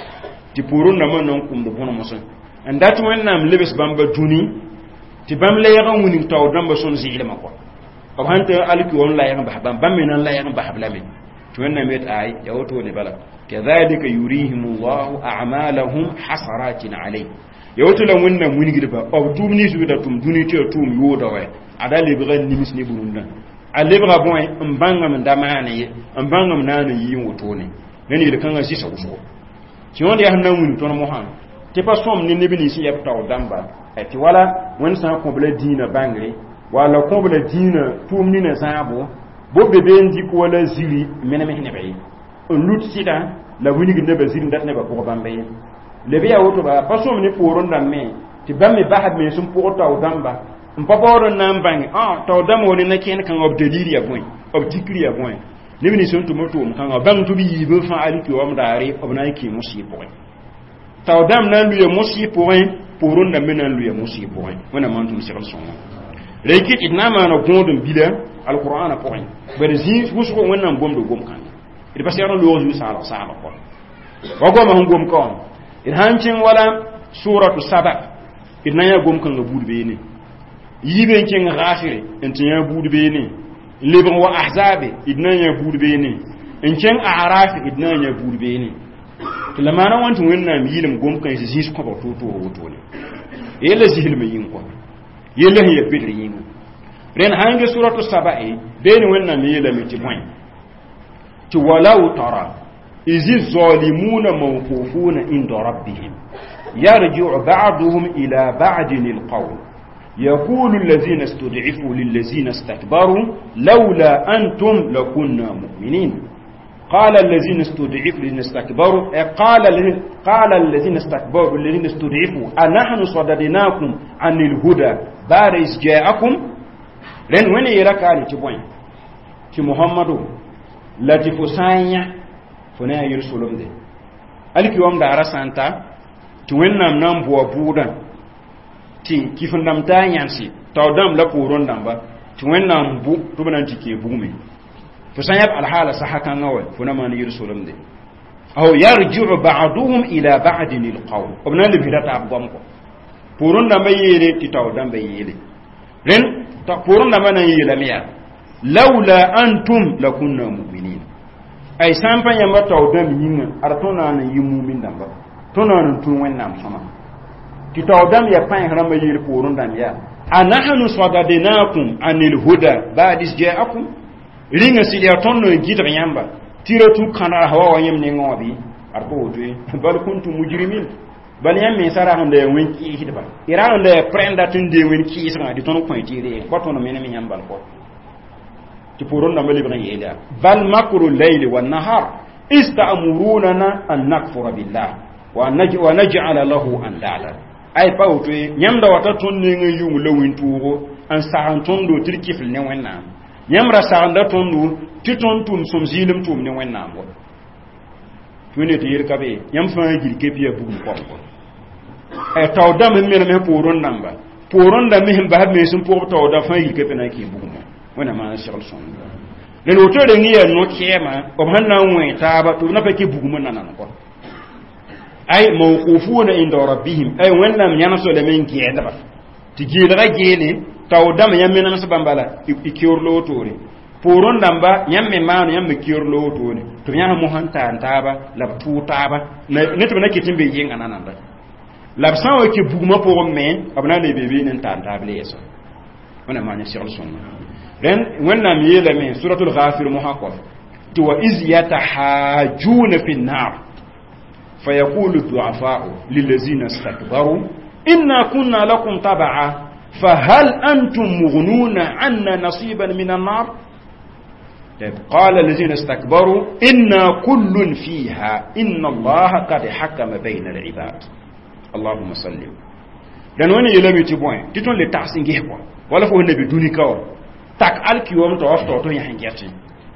ti poro na man non kum do bono moson and that wennam lebes bamba duni ti bam le yaga wuni taw damba son zile mako ko hanta alki wam la yaga ba bam bam menan la yaga ba hablame to wennam met ay yawoto ne bala kadhalika yurihimullahu a'malahum hasaratin alayhi yawtu la wonna muni gidba o tumni su da tum duni te tum yoda way ada le bi ran nimis ni burunda ale bi rabon mbanga ndama ne mbanga nana yi woto ne nani de kanga sisa uso ti wonde ya nan muni to no mohan te pa som ni ne bi ni si yapta o damba e ti wala won san ko bla dina bangre wala ko bla dina tum ni na sabo bo bebe ndi ko wala zili mena me ne bay on lut sida la wuni gidna ba zili ndat ne ba ko bambe lebe ya woto ba pasom ni poron dan me ti bamme bahad me sum porta o damba mpa poron nan bang ah taw dam woni na ken kan ob deliri ya point ob dikri ya point ni ni son to moto kan bang to bi yibe fa ali ki wam daare ob na ki musi point taw dam nan lu ya musi point poron dan me nan lu ya musi point wana man tum siral son rekit idnama na gondum bila alquran point bari zin wusu ko wannan gomdo gom kan ida pasero lu yo sala sala ko wago ma ngom ko in hancin wala suratu saba idna ya gom kan gabud be ne yibe cin ghafire in tin ya bud be ne libn wa ahzabe idna ya bud be ne in cin a'raf idna ya bud be ne lamana wantu wannan yilim gom kan shi shi ko ba to to to ne yela zihil mai yin ko yela ya bidri yin ren hange suratu saba e be ne wannan yela mi ti point ti walau tara إذ الظالمون موقوفون عند ربهم يرجع بعضهم إلى بعض القول يقول الذين استضعفوا للذين استكبروا لولا أنتم لكنا مؤمنين قال الذين استضعفوا الذين استكبروا قال قال الذين استكبروا الذين استضعفوا أنحن صددناكم عن الهدى بعد إذ جاءكم لأن وين يراك تبوين تي محمد لا تفسانيا فنا يرسلون دي aliki wam da rasanta ti wennam nan bo buudan ti kifundam ta yansi tawdam la puron damba ti wennam bu to banan ti ke buumi fo sanyab al hala sahakan ngawe funa man yirsulum de aw yarji'u ba'duhum ila ba'din al qawl obnan le bidata abgom ko puron damba yele ti tawdam be yele ren ta puron damba nan yele miya laula antum lakunna mu'minin ay sampa yamba tawdam yinga artona na yimumin damba tona nan tun wannan sama ti tawdam ya pan harama yiri porun dam ya anahnu sadadnakum anil huda ba'dis ja'akum ringa silia tonno gidra yamba tiratu kana hawa wanyem ne ngobi arko wotwe bal kuntum mujrimin bal yam me sara hande wen ki hidba ira hande prenda tun de wen ki sanga di tono point tire ko tono mena mi yambal ko ti porun dam libna yela bal makru al-layli wan nahar ista'muruna an nakfura billah wa naj'ala lahu andala ay pawto nyamda wata tonne ngi yum lawin tugo an sahan tondo tirkifil ne wenna nyamra sahanda tondo titon tum som zilim tum ne wenna go tune te yirkabe nyam fa girke piya bugum ko ko ay tawda men men me poron namba poron da mehim ba me sum po tawda fa girke pe na ki bugum wona ma shal son le loto de ngi ya no kema o hanna won taaba to na pe ki bugum nan ko ay mawqufuna inda rabbihim ay wannan yana so da men giye da tigi da gele tawdam yamme nan so bambala ikiorlo tore poron damba yamme manu yamme kiorlo tore to yana mu hanta antaba lab tutaba ne to nake timbe yin ananan da lab sawo ke buguma poron men abna ne bebe nin tantaba le so wannan ma ne shirl sunna ren wannan mi yela men suratul ghafir muhaqqaf to wa iz yatahajuna fin nar فيقول الضعفاء للذين استكبروا إنا كنا لكم تبعا فهل أنتم مغنون عنا نصيبا من النار قال الذين استكبروا إنا كل فيها إن الله قد حكم بين العباد اللهم صل dan wani yelami ti boy ti ton le taxi ngehko wala fo nabi duni kaw tak alki wom to ofto to yahan gerti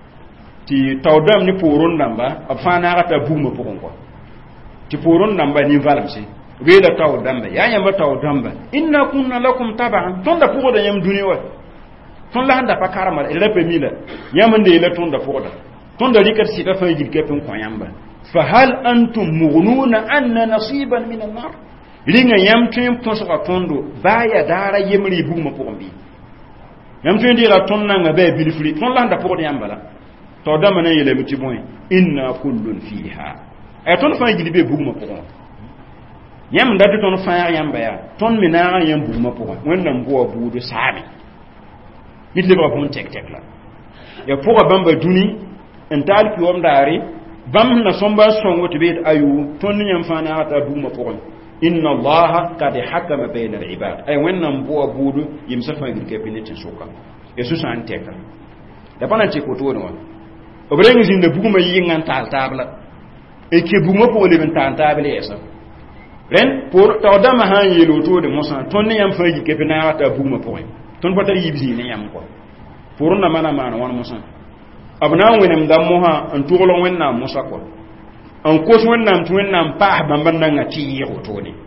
ti tawdam ni poron namba afana ata buma pokon ko ti poron namba ni valamsi wela taw damba ya yamba taw damba inna kunna lakum tab'an tonda poda yam duni wa ton la handa pakarama ele pe mila yamande ele tonda poda tonda likat sita fa yil kepin ko yamba fa hal antum mughnuna anna nasiban min an-nar linga yam tin ponso ka tondo baya dara yemri buma pombi yam tin dira tonna nga be bilfri ton la handa poda yamba la to dama ne yele muti boy inna kullun fiha ay ton fa gili be buguma ko yam ndati ton fa yamba ya ton mina yam buguma ko wannan bo budu saami nit le ba bon tek tek la ya pour bamba duni en tal ki wam daari bam na somba songo to be ayu ton yam fa na ata buguma ko inna allaha qad hakama bayna al-ibad ay wannan bo budu yim sa fa gili ke piniti soka e su san tek da bana ce ko to no obrengi zinde buguma yingan tal tabla e ke buma po le ben tanta bele esa ren pour tawdama han yelo to de musa ton ne yam faji ke bina ta buma po ton pata yibzi ne yam ko pour na mana mana wan musa abna wenem dam mo ha an tugolo wenna musa ko an ko so wenna tu wenna pa bamban nan ati yero to ne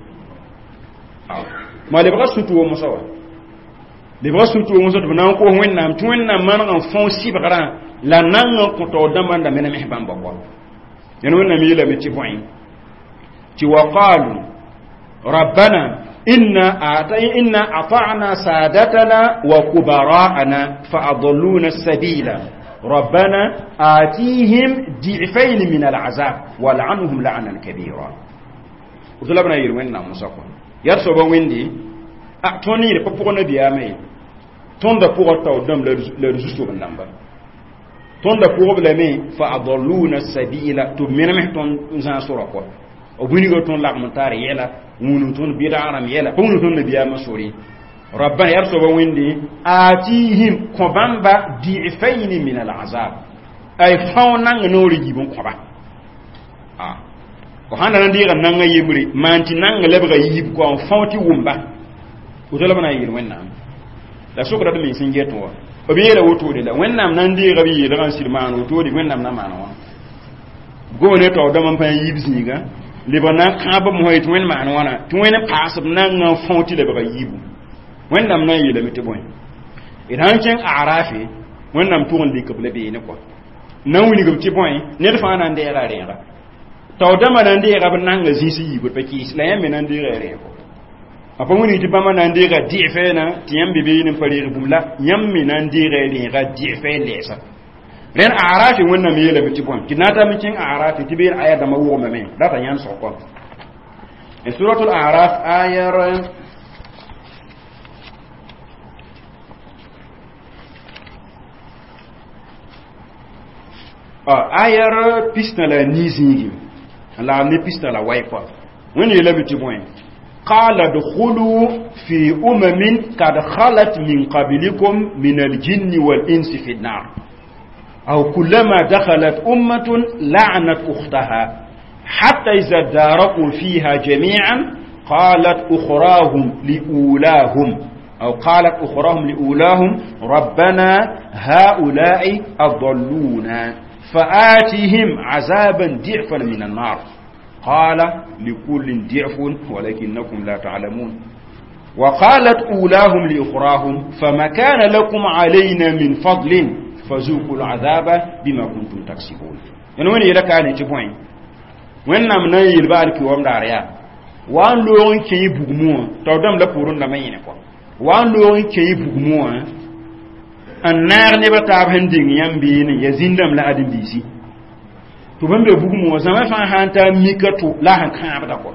ma le bra sutu wo musa wa le bra sutu wo musa to nan ko wenna tu wenna man an fon sibra la nan ko to dama nda mena me bamba ko ينون ميلا متبوين تي وقالوا ربنا إنا أعطي إنا أطعنا سادتنا وكبراءنا فأضلونا السبيل ربنا آتيهم ضعفين من العذاب ولعنهم لعنا كبيرا وطلبنا يروينا مساكون يرسو بويندي أعطوني لبقونا بيامي توندا بوغتا ودام لرزوستو بالنمبر tonda problème fa adalluna sabila to mename ton zan sura ko o buni go ton la montare yela munu ton bidaram yela ko munu ton biya masuri rabbana yarso ba windi atihim ko bamba di'fayn min al'azab ay fauna no rigibon ko ba ah ko handa nan diga nan nga yibri manti nan nga lebga yib ko fawti wumba o to labana yir wennam la sokra dum sin geto wa o bi yela woto de la wennam nan diga bi yela kan sirman woto de wennam na mana wa go ne to do man pan yib zinga libana kaba mo hoyt wen mana wana to wen pasab nan nga fawti lebga yibu wennam nan yela mete boy idan ken arafi wennam to on likable be ne ko nan wuni gum ti boy ne fa nan de ra re taw dama nan de ga ban nga zisi yi gut peki islam nan de ga re ko apa woni ti bama nan de ga di fe na ti yam bibi ni pare bumla yam mi nan de ga re ga di fe lesa ren arafi wannan mi yele biti bon kinata mi kin arafi ti bir aya da mawo mame data yan so ko in suratul a'raf ayar ah ayar pista la nizingi la ne pista la waipa woni yele biti bon qala dukhulu fi umamin kad khalat min qablikum min al-jinni wal insi fi an-nar أو كلما دخلت أمة لعنت أختها حتى إذا داركوا فيها جميعا قالت أخراهم لأولاهم أو قالت أخراهم لأولاهم ربنا هؤلاء أضلونا فآتهم عذابا ضعفا من النار قال لكل ضعف ولكنكم لا تعلمون وقالت أولاهم لأخراهم فما كان لكم علينا من فضل فذوقوا العذاب بما كنتم تكسبون يعني وين يلك على تبوين وين نام نيل بارك وام داريا وان لون كي بوغمو تودم لا بورون دا ماينه كو وان لون كي بوغمو النار ne bata bandin yambi ne yazindam la adin bisi to bambe bugumo zama fa hanta mikato la han kan abada ko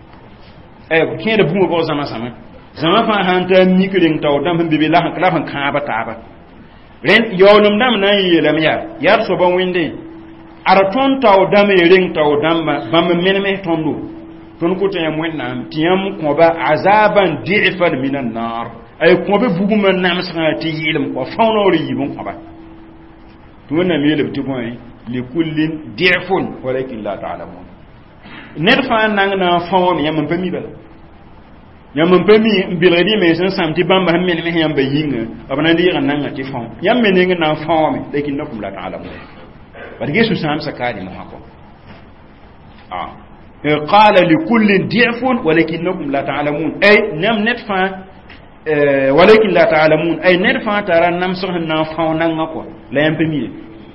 eh ko kede bugumo bo zama sama zama fa hanta mikirin tawdam bambe la han kan kan abata aba ren yonum dam nan yelam ya yar so ban winde araton taw dam ring taw dam bam menme tondo ton ko tayam wennam tiyam ko ba azaban di'fan minan nar ay ko be buguma nam sa ti yilim ko fawnori yibun ko ba to wannan me lebti boy li kullin di'fun walakin la ta'lamun net fa nan na fawm yam pami bala yam pami biladi me san samti bamba hamen me yam bayinga abana ndi ran nan ati fon yam me ne na fawme lakin nakum la ta'lamu barge su sam sakali mu hako ah qala li kulli di'fun walakinnakum la ta'lamun ay nam netfa walakin la ta'lamun ay netfa tara nam so na fawna ngako la yam pami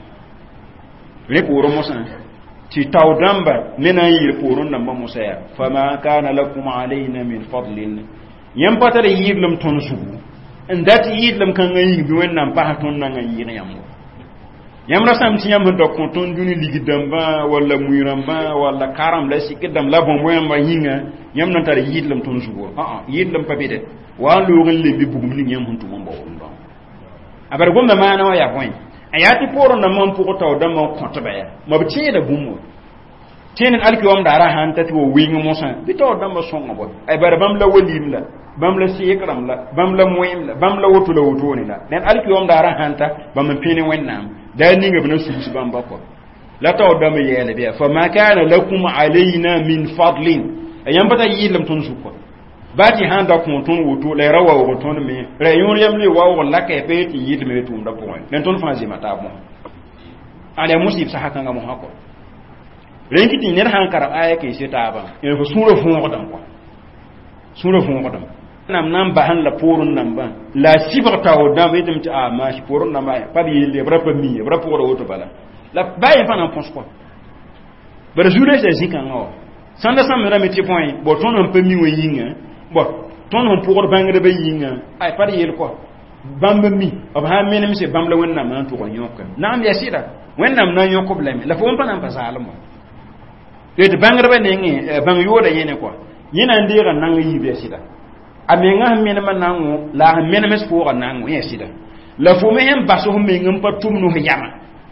le poro mo san ti tawdamba mena yir porun nan mamu saya fama kana lakum alaina min fadlin yam patare yirlum ton sugu ndati yirlum kan ngayi bi wannan pa ton nan ngayi yam yam rasam ti yam do kon ton duni ligidamba wala muyramba wala karam la sikidam la bon moyam ba yinga yam nan tare yirlum ton sugu ah ah yirlum papide wa lo ngel bi bugum ni yam huntu mo bawon do abar gomma mana wa ya point ayati poron na man puko taw da man konta baya mabti da gumo tenen alkiwam dara han tati wo wingi mosan bito da ma songo bo ay bar bam la walim la bam la sikram la bam la moyim la bam la wotu la wotu ni la den alkiwam dara han ta bam pini wennam da ni nga bna susu bam bako la taw da ma yele biya fa ma kana lakum alaina min fadlin ayam bata yilam ton suko bati han da kon ton wotu la rawa wo ton me rayon yam le wawo la ka pe ti yidme tum da point den ton fanzi mata bon ale musib sa hakanga mo hako renkiti ner han karab aya ke seta ba en ko sura fun ko dam ko sura fun ko dam nam nam ba han la porun nam ba la sibra taw dam edim ti a ma shi porun nam ay pa bi le bra pa mi bra poro woto bala la ba en fa nan pons ko ba jure se zikan ngo sanda sam mera meti point bo ton un peu mi we yinga bo ton on pour bangre be yinga ay pa yel ko bamba mi ob ha menem se bamla wonna man to ko nyoka nam ya sida wonnam nan yoko blame la fo on pa nan pa salamo et bangrebe nengi bang yoda yene ko yina ndira nan yi be sida amenga men man nangu la men mes fo nangu ye sida la fo me hem baso me ngam pa tumnu he yama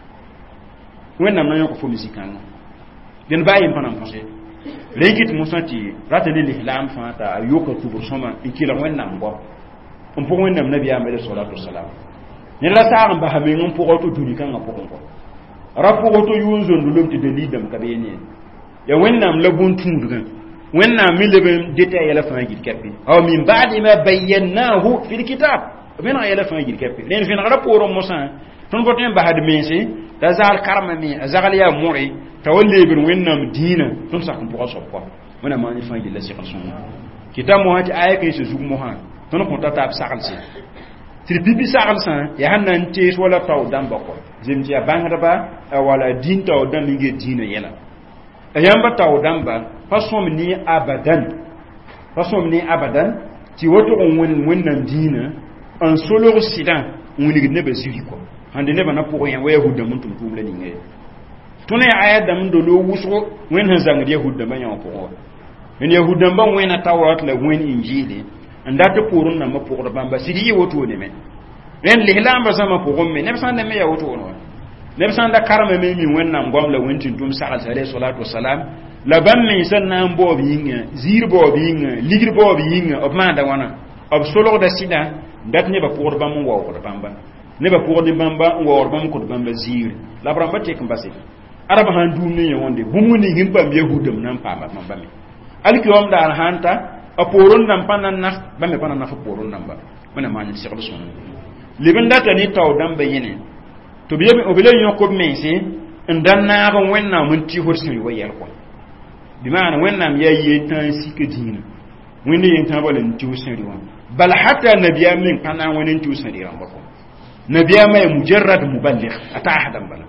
wennam nan yoko fo musikan den bayin panam fose rekit musati ratani l'islam fata yoko tubur soma ikila wennam bo on po wennam nabi amade sallallahu alaihi wasallam ne la ta ba ha me ngam po to duni kan ko ko rapo to yun zondulum ti delidam kabene ya wennam la buntundugan wennam mi leben deta yala fa ngir kapi aw min ba'di ma bayyanahu fil kitab ben yala fa ngir kapi len fin rapo ro mosan ton boten bahad mensi da zal karma mi zagal ya muri tawalli bin wennam dina ton sakum pour so ko wona ma ni fa ngir la si xasun kitab mo hati ayake se zug mo han ton ko tata sakal si tri bibi sakal san ya hanan tes wala taw dan bako jimti ya bangra ba wala din taw dan linge dina yela ayamba taw dan ba fasom ni abadan fasom ni abadan ti woto on won wonnam dina an solo sidan woni ne be siri ko hande ne bana pour yan waya hudda mun tum tum la ninge tune ayat dam do lo wuso wen han zang de hudda ma yan pour en yahudan ban wena tawrat la wen injili andata purun na ma pour bamba sidi woto ne men ren lihlam ba sama pour me ne san me ya woto no ne san da karama me mi wenna ngom la wentin dum sa'al alayhi salatu wassalam la ban mi san na mbo bi yinga zir bo bi yinga ligir bo bi yinga of ma da wana of solo da sida dat ne ba pour bamba wo ko bamba ne ba pour di bamba wo bamba ko bamba zir la bamba tek mbasi araba han dum ne yonde bumuni himba mi yahudam nan pa ma bamba mi alki yom da hanta a poron nan panan na ba me panan na fa poron nan ba mena ma ni sirlu son liben data ni taw dan bayine to biye o bele yon ko mense ndan na ga wenna mun ti horsin wa yar ko bi maana wenna ya yi tan sike dina wende yin tan balen ti horsin wa bal hatta nabiya min kana wani ti horsin ran ba ko nabiya mai mujarrad muballigh ata ahadan bala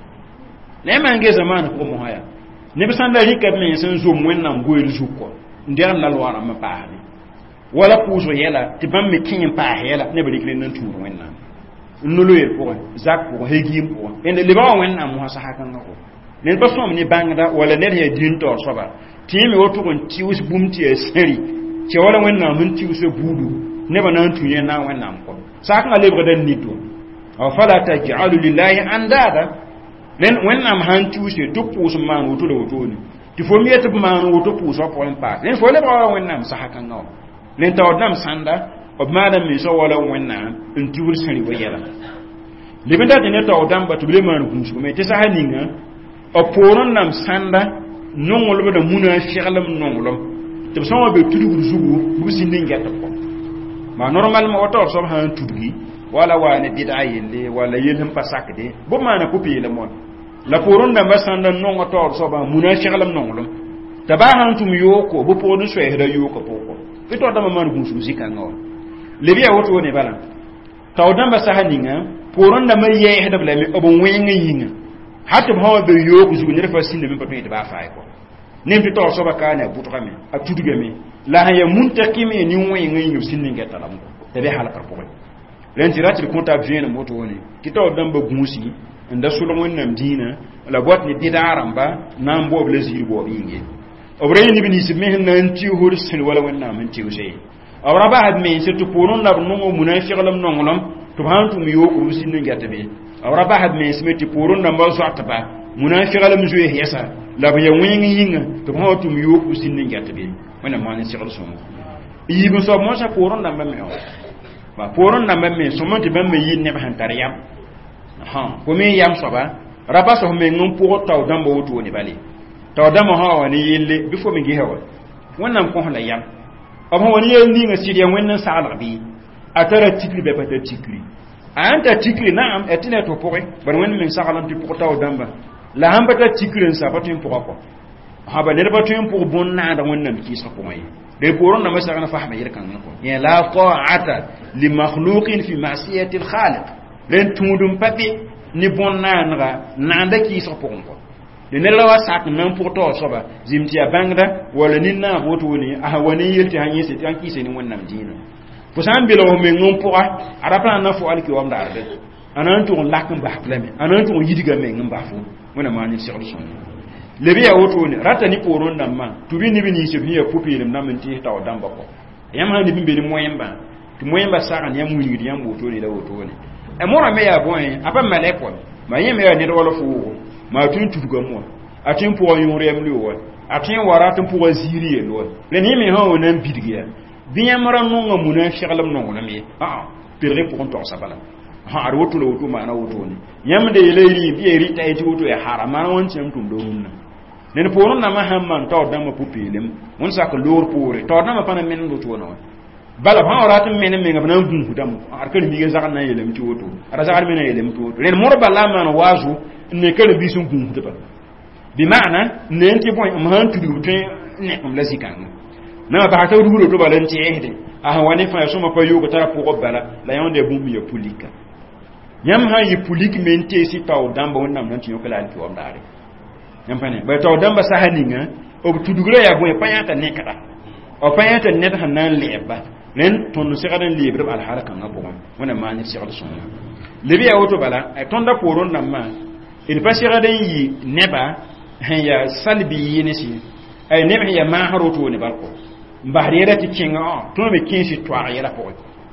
ne ma nge zaman ko mo haya ne bisanda hikab men sen zo wenna ngoyel zuko ndiar la lwara ma paani wala puso yela ti bam me kin pa yela ne bari klen nan turu wenna nulu ye ko zak ko hegim ko ende le ba wenna mu hasa hakan ko ne ba som ni bangda wala ne he din to so ba ti mi wotu kon ti us bumti e seri ti wala wenna mun ti us budu ne ba nan tunye na wenna ko sakan ale ba dan nito aw fala taj'alu lillahi andada nen wenna am han ti us to puso man wotu le wotu ni ti fo mi yete man wotu puso ko en pa nen fo le ba wenna am sahakan ngaw len tawdam sanda ob madam mi so wala wenna en tiwul sari bo yela libenda de tawdam batu bile man kunsu me te sahaninga o poron nam sanda nongolo da muna fialam nongolo te so be tudu zugu bu sinde ngata ko ma normalement auto so ha tudgi wala wane bid'a yelle wala yelham pasakde bo mana ko pele mon la poron nam sanda nongo to so ba muna fialam nongolo tabahan tum yoko bo podu so ehda yoko poko ito dama man kunsu zika ngaw lebiya woto ne bala tawdan ba sahaninga poron da mai yayi hada bla mi obon wenga yinga hatta ba be yoku zugu ne fa sinde mi patni ba faay ko nem ti to so ba kana butu kame ak tuduga mi la ya muntakimi ni wenga yinga sinde ngata lam ko te be hala par ko len ti rati konta bien moto woni ki to dan ba gunsi nda sulon nam dina la bot ni didaramba nam bo blazir bo binge obrey ni bini simme nan ti hur sin wala wanna man ti usay awra ba had me setu ponon la no munafiq lam nongolom to hantu mi yoku sin ngata be awra ba had me simme ti poron na ba so ataba munafiq lam juye yesa la ba yawingi yinga to hantu mi yoku sin ngata be wana man sigal so yi bu so mo sa poron na me o ba poron na me so mo ti be me yin ne ba hantar yam ha ko me yam so ba raba so me ngum po taw dambo wotu ni bali taw dama ha wani yelle bifo mi gehewa wannan ko hala yam amma wani yelli nga siriya wannan salabi atara tikri be pata tikri anta tikri naam etine to poe bar wannan min sagalan ti po taw damba la hamba ta tikri sa patin po ko ha ba ne patin po bonna da wannan ki sa ko mai de poron na masa kana fahma yerkan ko ya la ta'ata li makhluqin fi ma'siyati al-khaliq len tumudum papi ni bonna nga nanda ki sa po ko de ne lawa sak nan pourto soba zimtiya bangda wala ninna woto woni ah woni yelti hanyi se tan kise ni wonnam dina fo sam bilo me ngom pourra arapa na fo alki wam dar de anan to lak mba plame anan to yidiga me ngam ba fu wona mani sirlu son lebi ya woto woni rata ni poron nam ma to bi ni bi ni se bi ya pupi lim nam ti taw damba ko yam ha ni bi be ni moyemba to moyemba saka ni amu ni yam woto ni da woto woni e mora me ya boy apa maleko ma yeme ya ni wala fu ma tun tuduga mo atin po yon rem li wo atin wara tin po ziri lo le ni mi ha wonan bidigia biya mara no ngamu na shagalam no ngona mi ah pere po on to sabala ha ar woto lo woto mana woto ne yam de leeri bi ri tay ti woto e haram mana won cem tum do hunna nen poron na ma hamman taw dama pupilem won sak lor pore taw dama pana men do to no bala ha oratum men men ngam nan gun hudam ar kan mi ga zakan na yelem ti woto ara zakar men yelem ti woto nen mor bala man wazu ne kala bi sun gun hudaba bi maana nen ti boy am han tudu te ne am la zikan na ba ta ruuro to balan ti ehde ah wani fa so ma pa yugo tara po bala la yonde bumbi ya pulika yam ha yi pulik mente si taw damba wonnam nan ti yokala alki wam daare yam pane ba taw damba sahaninga o tudugre ya boy payata ne kada o payata ne ta nan leba nen ton siradan libre al halaka ngabo wona mani siral sunna lebi ya woto bala ay tonda poron nam ma il pasiradan yi neba ya salbi yinisi ay neba ya ma haroto ne balko mbahrira ti kinga to me kinsi twara yela ko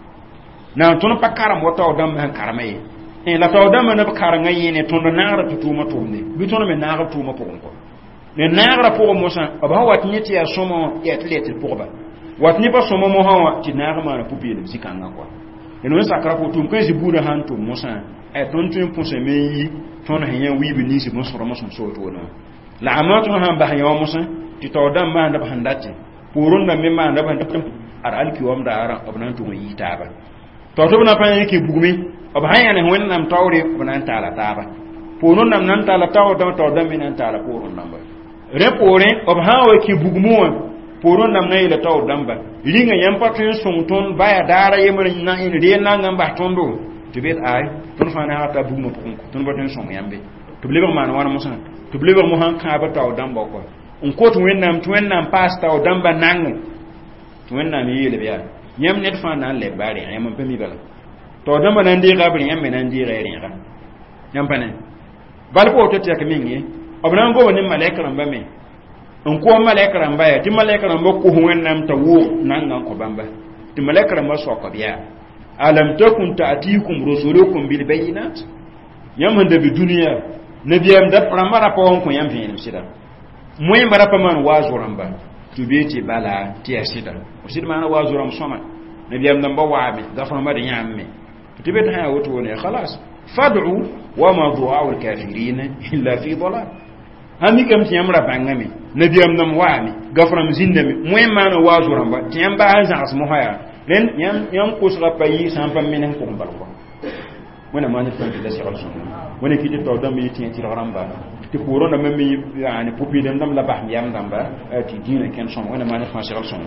na ton pakara mo taw dam han karamaye en la taw dam na pakara ngayi ne ton naara tutuma tumne bi ton me naara tuma pokon ko ne naara pokon mo san aba wat nyeti ya somo ya tlete pokba wat ni pa somo mo hawa ti naara ma na pupile sikanga ko eno sakara ko tum ko zibura han tum mo san ay ton tun ponse me yi ton hen wi bi ni si mo soro mo son so to na la amatu han ba han mo san ti taw dam ma na ba handati porun na memma na ban tum ar alki wam da ara abnan to yi taba to to na pa yake bugumi ob hanya ne won nam tawre abnan tala taba porun nam nan tala taw da to dam nan tala porun nam ba re pore ob hawo ke bugumu porun nam ne ila taw damba linga yam patun sun ton baya dara yemre na in re na ngam ba tondo to bet ay ton fa na ta bugumu pokon ton batun sun yambe to bleber man wana musan to bleber mo han ka ba taw damba ko on ko to wennam to wennam pasta o damba nang to wennam yele biya yam net fa nan le bari yam pe mi bala to damba nan di gabri yam nan di re re ga yam pane bal ko to tek mingi obnan go woni malaika ramba me on ko malaika ramba ya ti malaika ramba ko wennam ta wo nan ngan ko bamba ti malaika ramba so ko biya alam takun ta'tikum rusulukum bil bayinat yam hande bi duniya nabiyam da pramara pa on ko yam fin sida moy mbara pa man wazuram ba tubeti bala tiya sida o sida man wazuram soma nabiyam damba waami da fa ma de nyamme tubet ha woto ne khalas fad'u wa ma du'a al kafirin illa fi dhalal hami kam tiyam ra bangami nabiyam dam waami gafram zindami moy man wazuram ba tiyam ba an sa asmo haya len yam yam kusra payi sam pam minen ko mbal ko mona man fa de siral sunna woni kiti to dam yi tiya tiraramba ti poro na memi yani pupi dem dam la bah yam damba ti dina ken son wona man fa siral son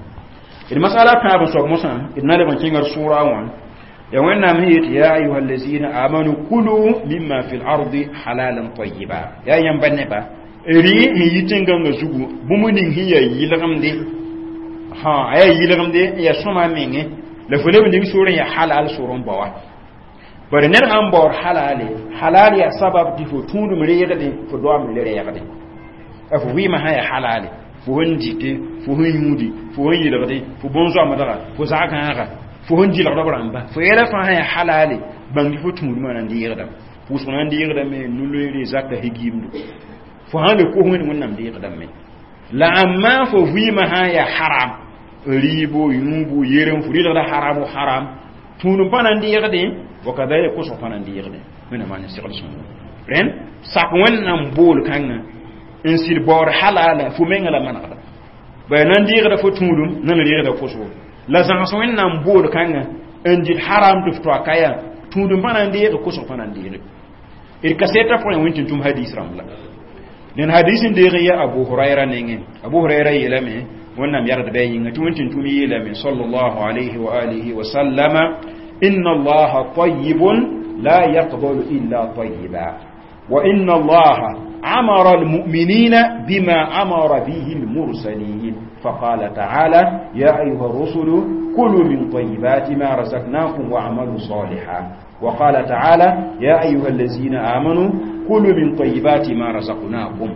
il masala ta ba so musan inna le ban kingar sura wan ya wanna mi ya ayuha allazina amanu kulu mimma fil ardi halalan tayyiba ya yam banne ba ri yi tinga nga zugu bumunin hiya yilgamde ha ay yilgamde ya soma menge le fole bi sura ya halal surun bawa bare ner am bor halale halali ya sabab di fo tundu mi yegade fo do am lere yegade afu wi ma haya halale fo wondite fo hunyudi fo wonyidade fo bonzo amadara fo zaka haga fo honji la do ramba fo yele fa haya halale bangi fo tundu ma nan di yegada fo so nan di yegada me nulere zakka higimdu fo hande ko hon wonnam di yegada me la amma fo wi ma haya haram ribo yunubu yeren fo rida haramu haram tundu panan di yegade wakadai ko so fanan dirne mena man sigal sunna ren sakwen nam bol kanga en sil bor halala fu mengala manada bayanan dirda fo tudum nan dirda ko so la zan so en nam bol kanga en dit haram duf to akaya tudum fanan dirda ko so fanan dirne il kaseta fo en tum hadis ramla nen hadisin de ya abu huraira nenge abu huraira yelame wonnam yarda bayin tum tum yelame sallallahu alaihi wa alihi wa sallama إن الله طيب لا يقبل إلا طيبا وإن الله أمر المؤمنين بما أمر به المرسلين فقال تعالى يا أيها الرسل كلوا من طيبات ما رزقناكم واعملوا صالحا وقال تعالى يا أيها الذين آمنوا كلوا من طيبات ما رزقناكم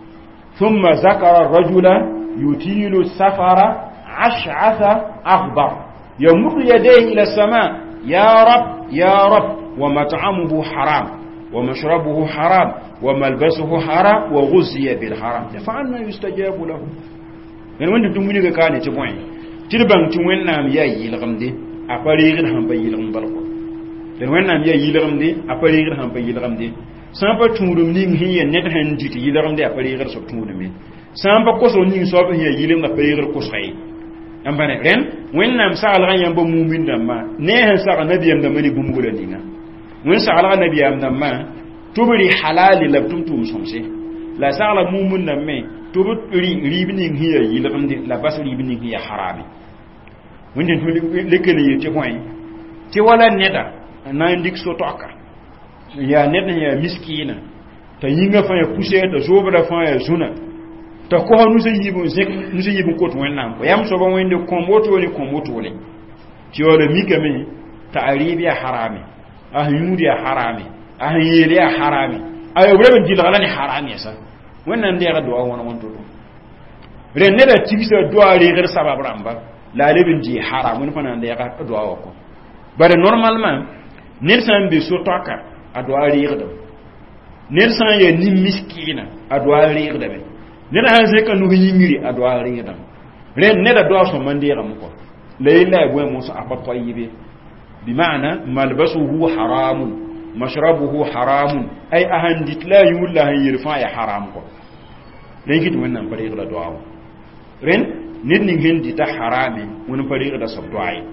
ثم ذكر الرجل يطيل السفر عشعث أغبر يمد يديه إلى السماء يا رب يا رب ومطعمه حرام ومشربه حرام وملبسه حرام وغزي بالحرام فأنا يستجاب له يعني وانت تموني كاني تبوين تلبان تموين نام ياي لغمدي أقاريغ الهم بي لغم بلقو den wẽnnaam yaa yɩlgemde a pa reegd sãn pa yɩlgemde sã n pa tũudum ning sẽn yaa ned sẽn dɩt yɩlgemde a pa reegd soab tũudme sã n pa kosg ning soab sẽn yaa yɩlemd a pa reegd kosga ye n bãne rẽn wẽnnaam saglgã yãmba mumin dãmbã ne sẽn sag nabiyaam dãmbã ne bũmb la ninga wẽn saglga nabiyaam dãmbã tɩ b rɩ halaale la b tʋm tʋʋm sõmse la sagla mumin dãmbẽ tɩ b rɩɩb ning sẽn yaa yɩlgemde la bas rɩɩb ning sẽn yaa harame wẽndẽ tɩ lekele ye tɩ bõe tɩ wala neda n na n dɩk so-toaka yaa ned sẽn yaa miskɩɩna t'a yĩngã fãa yaa pusɛ t'a zoobda fãa yaa zũna t'a kos nusã yiib n zẽk nusã yiib n kot wẽnnaam ko yam soaba wẽnde kõm wotone kõm wotone tɩ wala mikame t'a a rɩɩb yaa harame a sẽn yũud yaa harame a sẽn yeel yaa harame a b rab n dɩlga la ne haram yɛsa wẽnnaam deega doa wõn wõn to-to rẽnd neda tigsa doa reegd sabab rãmba la a leb n dɩɩ haram wẽnd pa na n deega doa wako bare normalement ned sã n be so-toaka a doa reegdame ned sã n yaa nin miskɩɩna a doa reegdame ned sã n zẽka nus yĩngri a doa reegdame rẽnd neda doa sõma n deegame kɔ la yella a bõe mosã a pa toyibe bimana malbasuhu haramun mashrabuhu haramun ay ahan dit la yul la yir fa ya haram ko len kit wannan pare da doa ren nit ning hen dit harame won pare da sab doa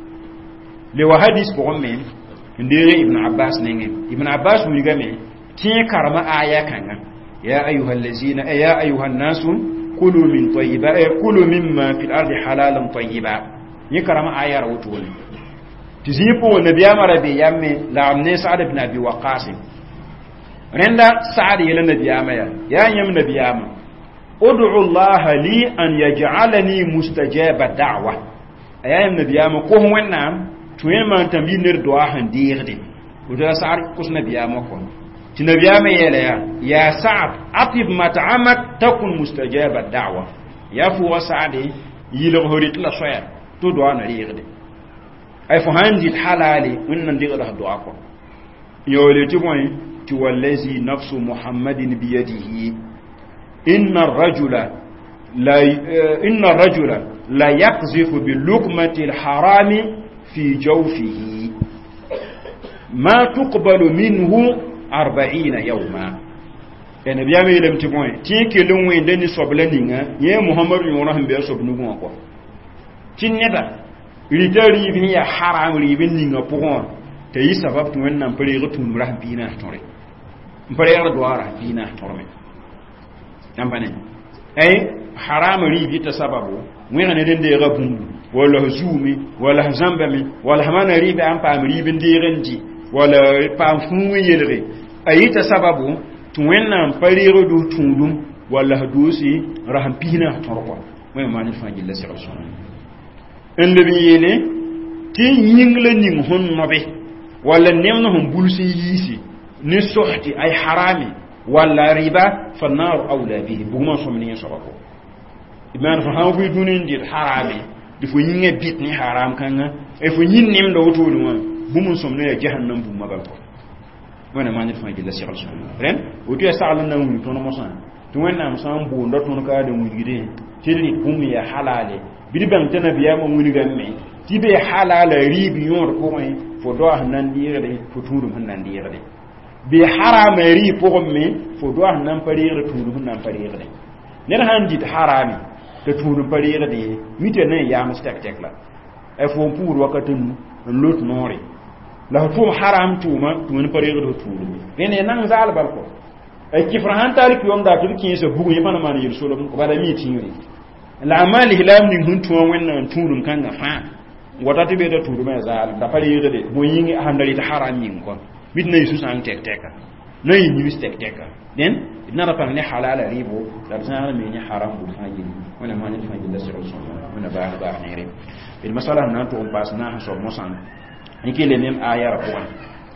le wa hadis ko men ndere ibn abbas nenge ibn abbas mu game kin karma aya kanga ya ayyuhal ladzina ya ayyuhan nasu kulu min tayyiba kulu mimma fil ardi halalan tayyiba ni karama aya rawto woni tizipo nabiya marabi yamme la amne sa'ad ibn abi waqas renda sa'ad yela nabiya maya ya yam nabiya ma ud'u allah li an yaj'alani mustajaba da'wa ayam nabiya ma ko wonnam tuwe man tambi ner doa han dirde uda sa'ad kus nabiya ma ko ti nabiya ma yela ya ya sa'ad atib mat'amak takun mustajaba da'wa ya fu wa sa'ad yilo horit la soya to doa na dirde ay fo handi halali wannan diga da du'a ko yole ti moy ti wallazi nafsu muhammadin bi yadihi inna ar-rajula la inna ar-rajula la yaqzifu bi luqmati al-harami fi jawfihi ma tuqbalu minhu arba'ina yawma en biya me lam ti moy ti ke lon wen deni sobla ninga ye muhammadu yona hambe sobnu ko tin neta ritari bi ya haram ri bin ninga pokon te yi sabab to wannan pare ga tun rahbina tore pare ga doara bina torme nambane ay haram ri bi ta sababu wena ne den de ga bundu wala huzumi wala zambami wala hamana ri bi an pa ri bin de renji wala pa fu yelre ay ta sababu to wannan pare ga do tundum wala dosi rahbina torko mai mani fa gilla sai rasulullah en lebi yele ti yingle ning hon nobe wala nemno hon bulsi yisi ni sohti ay harami wala riba fa nar awla bihi bugma somni sobako iman fa hawo fi dunin dit harami di fo yinge bit ni haram kanga e fo yin nem do to dum bumun somni ya jahannam bu magal ko wana manit fa jilla cheikh al ren o tu sa'alan na wuni to no mosan to wenna am sam bu ndo to ka de wuri tiri bum ya halale bidi bang tana biya mo wuni gamme tibe halala ribi yor ko mai fo do hanan dire fo turu hanan dire bi harama ri po me fo do hanan parire turu hanan parire ne han dit harami te turu parire de mite ne ya mustak tekla e fo pour wakatun lot nori la fo haram tuma tun parire do turu ne nan zal bal ko e kifrahan talik yom da turki se bugu yima na man yir solo ko bada mi tinri la amali hilam ni huntu wannan turun kan ga fa wata tibe da turu mai zal da fari yede de bo yingi handali ta haram yin ko bidna yusu san tek teka nay ni wis tek teka den idna rafa ni halala ribo da san me ni haram bu fajin wala ma ni fajin da sirru wala ba ba ne re bil masala nan to pas na so mosan ni ke le nem aya rapon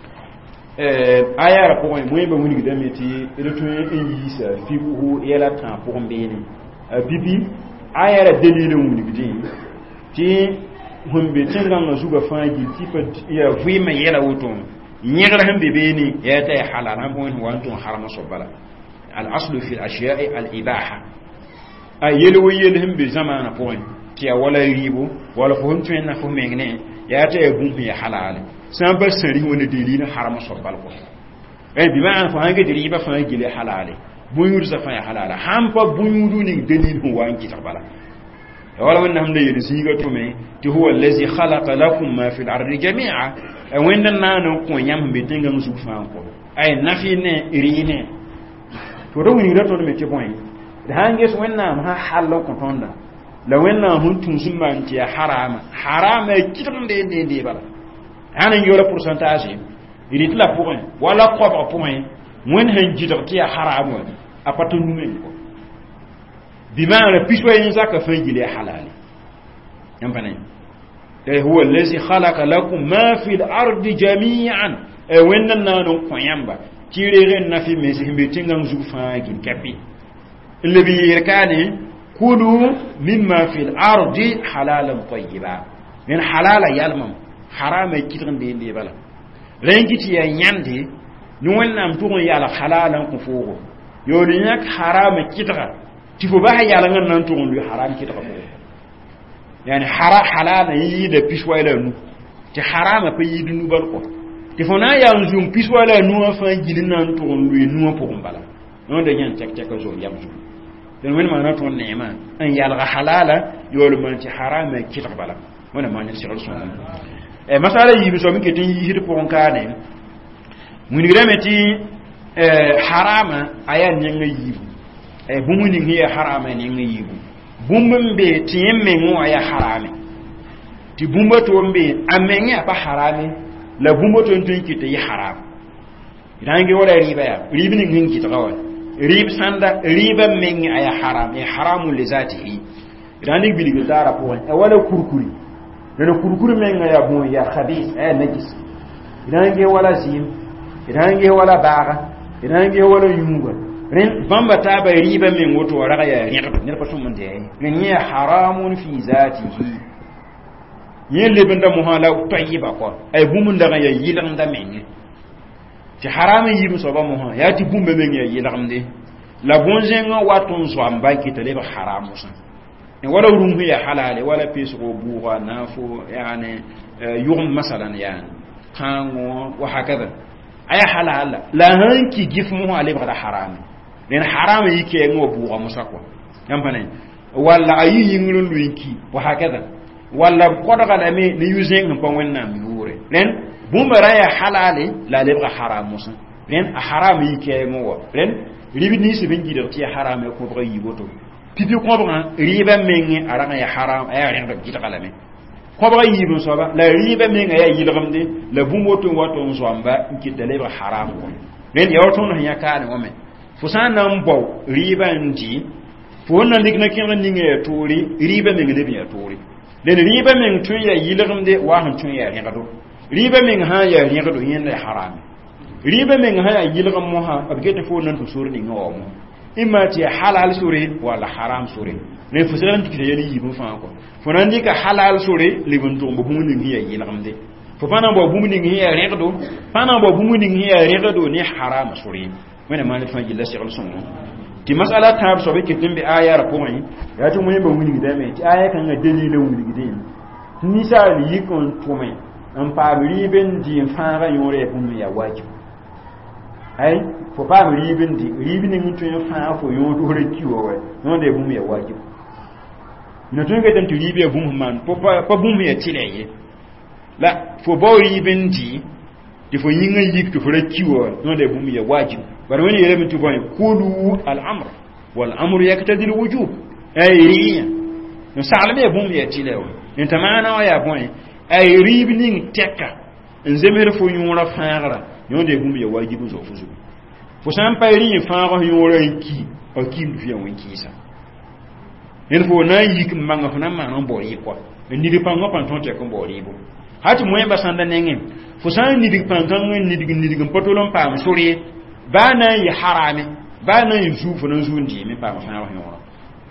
eh aya rapon mo yebe woni gidame ti reto en yisa fi bu yela tan pour mbeni bibi aya ra dalilin woni gidin ti humbe tinga nga zuga faji tipa ya vima yela wuton nyegra hambe beni ya ta halal han bon wanton harama sobala al aslu fi al ashiya'i al ibaha ay yelo yelo hambe zamana point ki wala ribo wala fo huntu na fo mengne ya ta ya bum ya halal san ba sari wani dalilin haram so bal ko eh bi ma fa hanga diri ba fa gile halal bunyur sa fa ya halal ham fa bunyuru ni dalilin wanki tabala wala wannan hamda yi siga to me ti huwa allazi khalaqa lakum ma fil ardi jami'a e wenda nanu ko nyam be tenga musu fa ko ay nafi ne irine to do ni rato me ti point da hange so wannan ha hallo ko tonda la wannan hun tun sun man ti harama harama kitan de de de bala hanan yora pourcentage il la point wala ko ba point mun han jidar ti harama a patun men ko بمعنى بيشوي ينزاك فنجلي حلالي ينفعني هو الذي خلق لكم ما في الأرض جميعا وإن النانو قيامبا تيرين نفي مسيح بيتنغن زوفاكين كبي اللي بيركاني كلوا مما في الأرض حلالا طيبا من حلالا يلمم حرام يكترن دي دي بلا رنجتي ياندي نوين نام تغن يالا حلالا كفوغو يولينك حرام يكترن tifo ba yalla ngan nan to ndu haram ki dafa yani hara halala yi da pishwa ila nu ti harama pa yi dunu bal ko tifo na ya nzum pishwa ila nu fa gilin nan to ndu nu po mbala non de nyan tek tek zo yam ju den wen ma na to neema an yalla halala yolu man ti harama ki dafa bala wona ma nyi siral so e masala yi bi so mi ke tin yi hir po ngane mun gremeti e harama ayan nyanga yi e bumuni ngi harama ni ngi yibu bumbum be tiyemme ngo ya harame ti bumba to mbe amenye apa harame la bumba to ntun kite yi haram idange wala riba ya riba ni ngi kita kawai rib sanda riba mengi aya haram e haramu li zatihi idange biligi dara po e wala kurkuri dana kurkuri menga ya bon ya khabith e najis idange wala zin idange wala baga idange wala yunga ren bamba ta ba riba min woto raga ya ne pa sun mun de ne haramun fi zatihi yin lebin da muhala tayyiba ko ay bumun da ya yilan da men ti haramun yi muso ba muha ya ti bumbe men ya yilan de la bonjenga watun so amba ki tele ba haramu san en wala rumbu ya halale wala peso buwa nafu yani yum masalan yani kango wa hakada ay halala la hanki gifmu ale ba haram len haram yake ngo buwa musako yampane wala ayi yingulun luinki wa hakada wala kodaga da me ni using pon wenna mi wure len bumbara ya halale la le ba haram musa len haram yake ngo len ribi ni se bengi da ti haram ko ba yiboto pipi ko ba riba mengi aranga ya haram ay ren da gita kalame ko ba yibo so ba la riba mengi ya yilgamde la bumboto wato so amba ki dale ba haram ko len ya wato no ya ka ne wome fusan nan bo riba ndi fo nan ligna kin nan ninga ya tori riba mengi le biya tori len riba mengi tun ya yilgamde wa han tun ya ren do riba mengi ha ya ren do yin da haram riba mengi ha ya yilgam mo ha abgete fo nan to suri ni ngomo imma ti halal suri wala haram suri ne fusaran ti yeli yibu fa ko fonan di ka halal suri libun to bo bumu ni ya yilamde fo fana bo bumu ni ya redo fana bo bumu ni ya redo ni haram suri mena ma fa jilla shigal sunno ti masala tab so be kitin bi aya ra ko mai ya to mun ba muni da me ti aya kan ga dalilin wuni gidin ni sa li kon to mai an pa riben di fa ga yore bumu ya wajibi ay fo pa ribin di ribin ni mutu ya fa fo yo do re kiwo we no de bum ya wajibu na tun ga tan tu ribe bum man po pa pa bum ya tileye la fo bo ribin di di fo yinga yik to re kiwo no de bum ya wajibu bar wani yele mutu boy kulu al amr wal amru yaktadi al wujub ay riya no salame bum ya tilewo en tamana ya boy ay ribin ni tekka nzemere fo yura faara non de bum ya wajibu zo fuzu fo san payri fa ko yora ki o ki fi on ki sa en fo na yik manga fo na ma non bori ko ni di pango panton te ko bori bo hati moyen ba sanda nengen fo san ni di panton ni di ni di potolon pam sori ba na yi harami ba na yi zu fo na zu ndi mi pam fa wa yora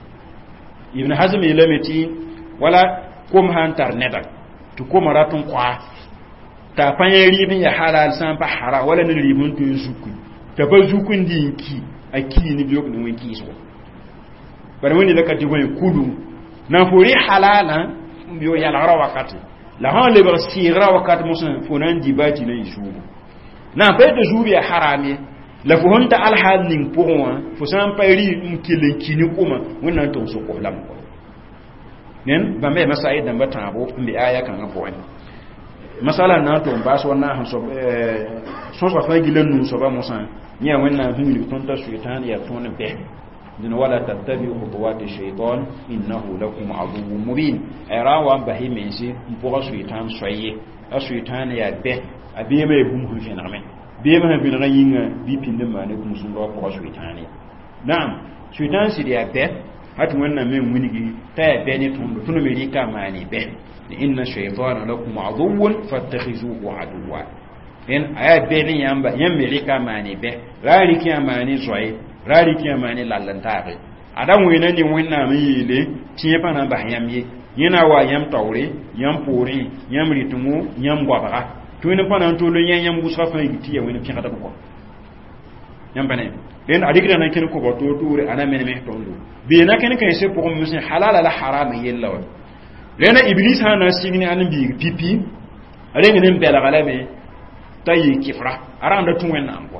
ibn hazm ilamati wala kum hantar nedak to ko maratun kwa ta fanyari bin ya halal san pa hara wala ni ribun to zuku ta ba zukun dinki aki ni biyo ni wenki so bare woni da kati woni kudu na fori halala biyo ya la wakati la han le bar sigra wakat musan funan dibati na yusubu na pa de jubi ya harami la fu honta al hal ning pourwa fu san payri nkile kini kuma wannan ton so ko lam ko nen ba me masaid dan batabo mbi aya kan ko wani masala na to ba so na han so eh so so fa gilen nu so ba musan ni wannan himli ton ta shaitan ya ton be din wala tattabi'u khutuwati shaytan innahu lakum aduwwun mubin era wa bahime si mpo shaitan soye a shaitan ya be abiye be bum hu fena me biye ma bi na yinga bi pinde ma ne kum sun ro ko shaitan na'am shaitan si ya be hatu wannan men munigi ta be ne tun tun me rika ma ne be inna shaytana lakum aduwwun fattakhizuhu aduwwa en aya be ne yamba yambe rika ma ne be rari kiyama ne soye rari kiyama ne lallantare adam wena ni wenna mi yile tiye pana ba yamye yina wa yam tawre yam pori yam ritumu yam gwabara to ne pana to lo yam gusa fa yiti ya wena kiyata ko yam bane den adigina nan ken ko to toure ana men me tondo be na ken kan se pour musin halal la haram yella wa lena iblis ha na signi an bi pipi ale ngene bela gala me tayi kifra aranda tun wenna amko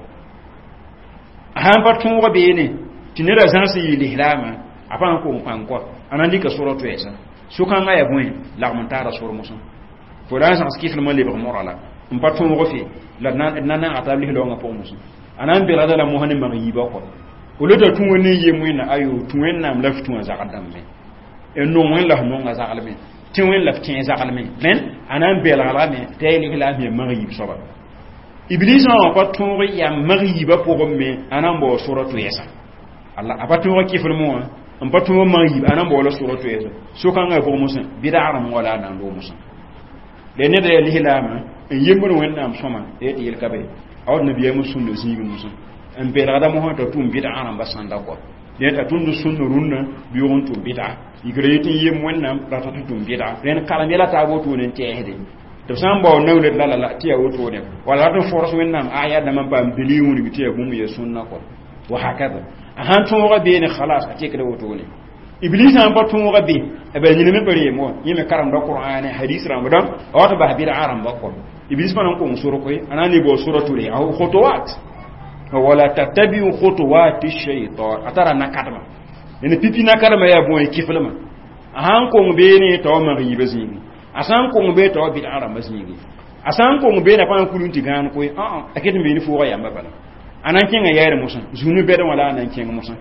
han patun wa bene tinira zansi lihlama apan ko mpanko anandi ka suratu esa sukan ga yabun la montara sur musun fola san skifle mo libre morala mpatun wa fi la nan nan atabli lo nga po musun anan bi radala mo hanin ma yiba ko o le to tun woni yemu na ayo tun wenna am laftu wa zakadam me en non wen la non ga zakalme tin wen laf tin zakalme men anan bi radala me tayli la me ma yib soba iblis a pas touré ya mariba pour me anambo suratu yasa Allah apatu kiful mo an patu mariba anambo la suratu yasa so kan ga pour musa bid'aram wala nan do musa le ne de lihilama en yembon wonnam soma e yel kabe awd nabiy musunno zibi musa en be rada mo to tum bid'aram basanda ko de ta tundu sunno runna bi won tum bid'a igreti yem wonnam rata tum bid'a ren kala mela ta go to nen tehede to sambo nawle la la tiya woto ne wala to force wennam aya da man pam biliwuni bi tiya gum ye sunna ko wa hakada ahan to ga be ne khalas ake kada woto ne iblis an ba to ga be e be nyine me bare mo yime karam do qur'an hadith ramadan wato ba bir aram ba ko iblis man ko sura ko anani bo suratu li au khutuwat wala tattabi'u khutuwati shaytan atara nakadma ne pipi nakadma ya bo e kiflama ahan ko be ne to ma ribe zini asan ko ngbe to bi ara masnigi asan ko ngbe na pan kulunti gan ko a a aketin be ni fo ya mbala anan kinga yare musan zunu be dan wala anan kinga musan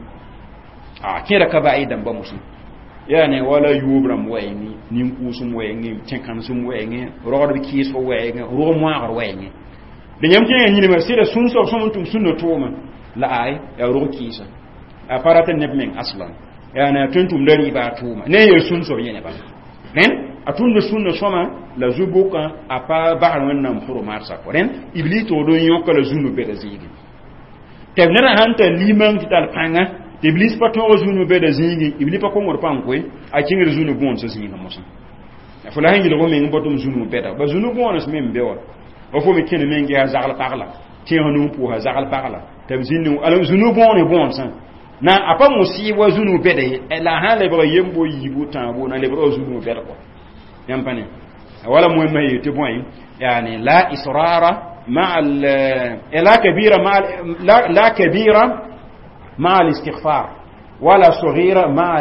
a kira ka ba idan ba musan yani wala yubram wayni nim kusum wayni tinkan sum wayni rodo bi kis fo wayni ro mo ar wayni de nyam kinga ni ma sira sun so so mutum sunno toma la ay ya ro kisa a parata nebmen aslan yani tuntum dari ba toma ne ye sun so yene ba nen atun sunna soma la zubuka apa bahar wannan hurumar sa koren iblis to don yonka la zunu be da zigi tebnera hanta liman kital panga iblis pa to zunu be da zigi iblis pa ko ngor pan ko a kingir zunu bon sa zigi musa fula hangi lo men botum zunu be da ba zunu bon as men be wa o fo me ken men ga zagal parla ti hanu pu ha zagal parla tab zinu ala zunu bon e bon sa na apa musi wa zunu be da la hala ba yembo yibu tambo na le bro zunu be da ko ينبني ولا مهم هي تبوين يعني لا إصرار مع لا كبيرة مع لا لا كبيرة مع الاستغفار ولا صغيرة مع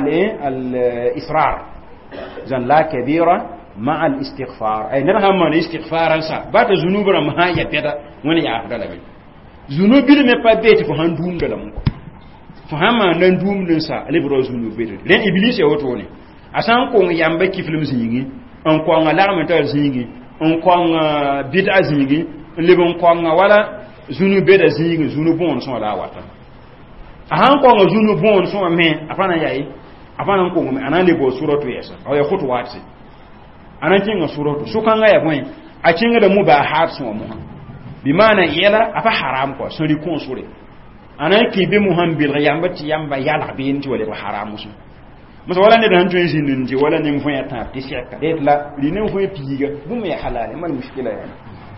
الإصرار زين لا كبيرة مع الاستغفار أي نرهم من الاستغفار أنسى بعد ذنوب رمها يبدا وين يعرف ده لمن ذنوب بيل ما بديت فهم دوم ده لمن فهم أن دوم نسا اللي بروز ذنوب بيل لين إبليس يوتوني عشان كون يامبي كيف لمزيني on ko nga larme ta zingi on ko nga bid'a zingi lebon ko nga wala zunu beda zingi zunu bon so la wata ahan ko nga zunu bon so me afana yayi afana ko me anan lebo suratu yasa o ya khutu wati anan kinga suratu su kan ga ya boy a kinga da mubahat so mu bi mana yela afa haram ko so ri kon sure anan ki bi muhambil yambati yamba yala bi inti wala haram so muso wala ne dan tun jinin ji wala ne mfanya ta tishaka det la li ne mfanya piga bu me halale man mushkila ya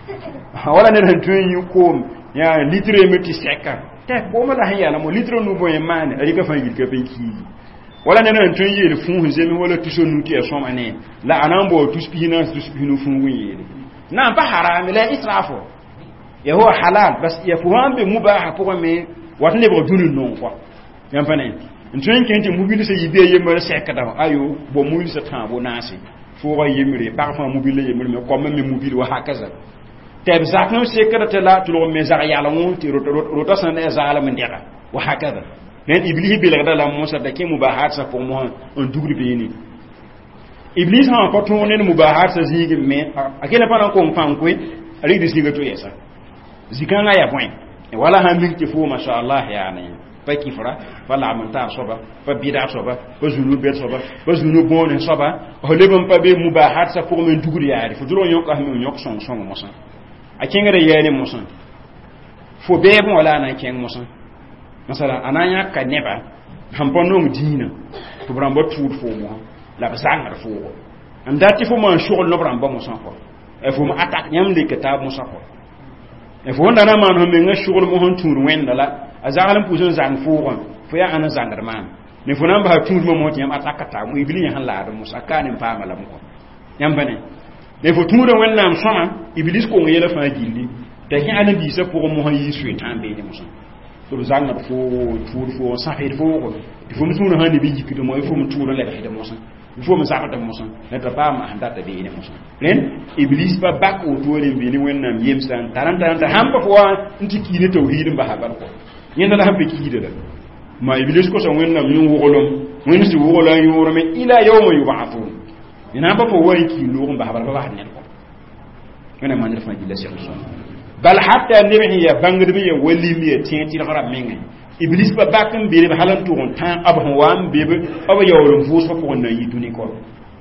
wala ne dan tun yu ko ya litre me tishaka ta bo mala hanya na mo litre no boye man ari ka fangi ka penki wala ne nan tun yele fun hu zemi wala tuso nuti e soma ne la anan bo tuspina tuspinu fun wi yele na ba haram la israfo ya huwa halal bas ya fuhan be mubah pour me watne bo dunu non quoi yam pané ntun kenti mobile se yibe yemre sekada ayo bo mobile se tan bo nasi fo wa yemre parfois mobile yemre me comme me mobile wa hakaza teb zakno sekada te la tulo me zar yala ngon ti rota san e zala me ndeka wa hakaza nen iblis bi la la musa da ke mubahat sa pour moi un double béni iblis ha ko ton nen mubahat sa zigi me akela pa ko fan ko ri de siga to yesa zikanga ya point wala ha min ti fo masha Allah ya ne pa kifra pa la manta soba pa bida soba pa zulu bet soba pa zulu bon soba o lebam pa be mubahat sa pour men double ya fo duro yok ah men yok son son mo san akengere yene mo san fo be bon wala na keng mo san masala ananya ka neba hampono dina to brambo tour fo mo la bazangar fo andati fo man shugul no brambo mo san ko e fo ma attaque nyam le kitab mo san ko e fo ndana man ho me nga shugul mo hon tour wenda la azalam pujon zang fo ko fo ya ana zangar man ne fo namba ha tour mo mo nyam attaque ta mo ibli han la do mo sakane pa malam ko nyam bane ne fo tour wenda am soma iblis ko ngela fa gilli da ki ana bi sa pour mo yi suetan be mo san to zanga fo tour fo sahir fo ko fo mutuna hande bi jikito mo fo mutuna le hede mo san fo mo sakata mo san ne ta ba ma handa ta be ne mo san ren iblis ba bak o to le bi ni wonnam yem san taranta taranta hamba fo nti kine tauhid ba habar ko yenda la hambe kide da ma iblis ko san wonnam ñu wogolom wonni si wogolan yoro me ila yawma yub'athun ina ba fo wari ki lo ba habar ba ba ne ko ene man def ma jilla cheikh son bal hatta nabi ya bangde bi ya wali mi ya tienti la minga iblis ba bakam bi halan to on tan abhan wam be aba yawrum fus fa ko na yiduni ko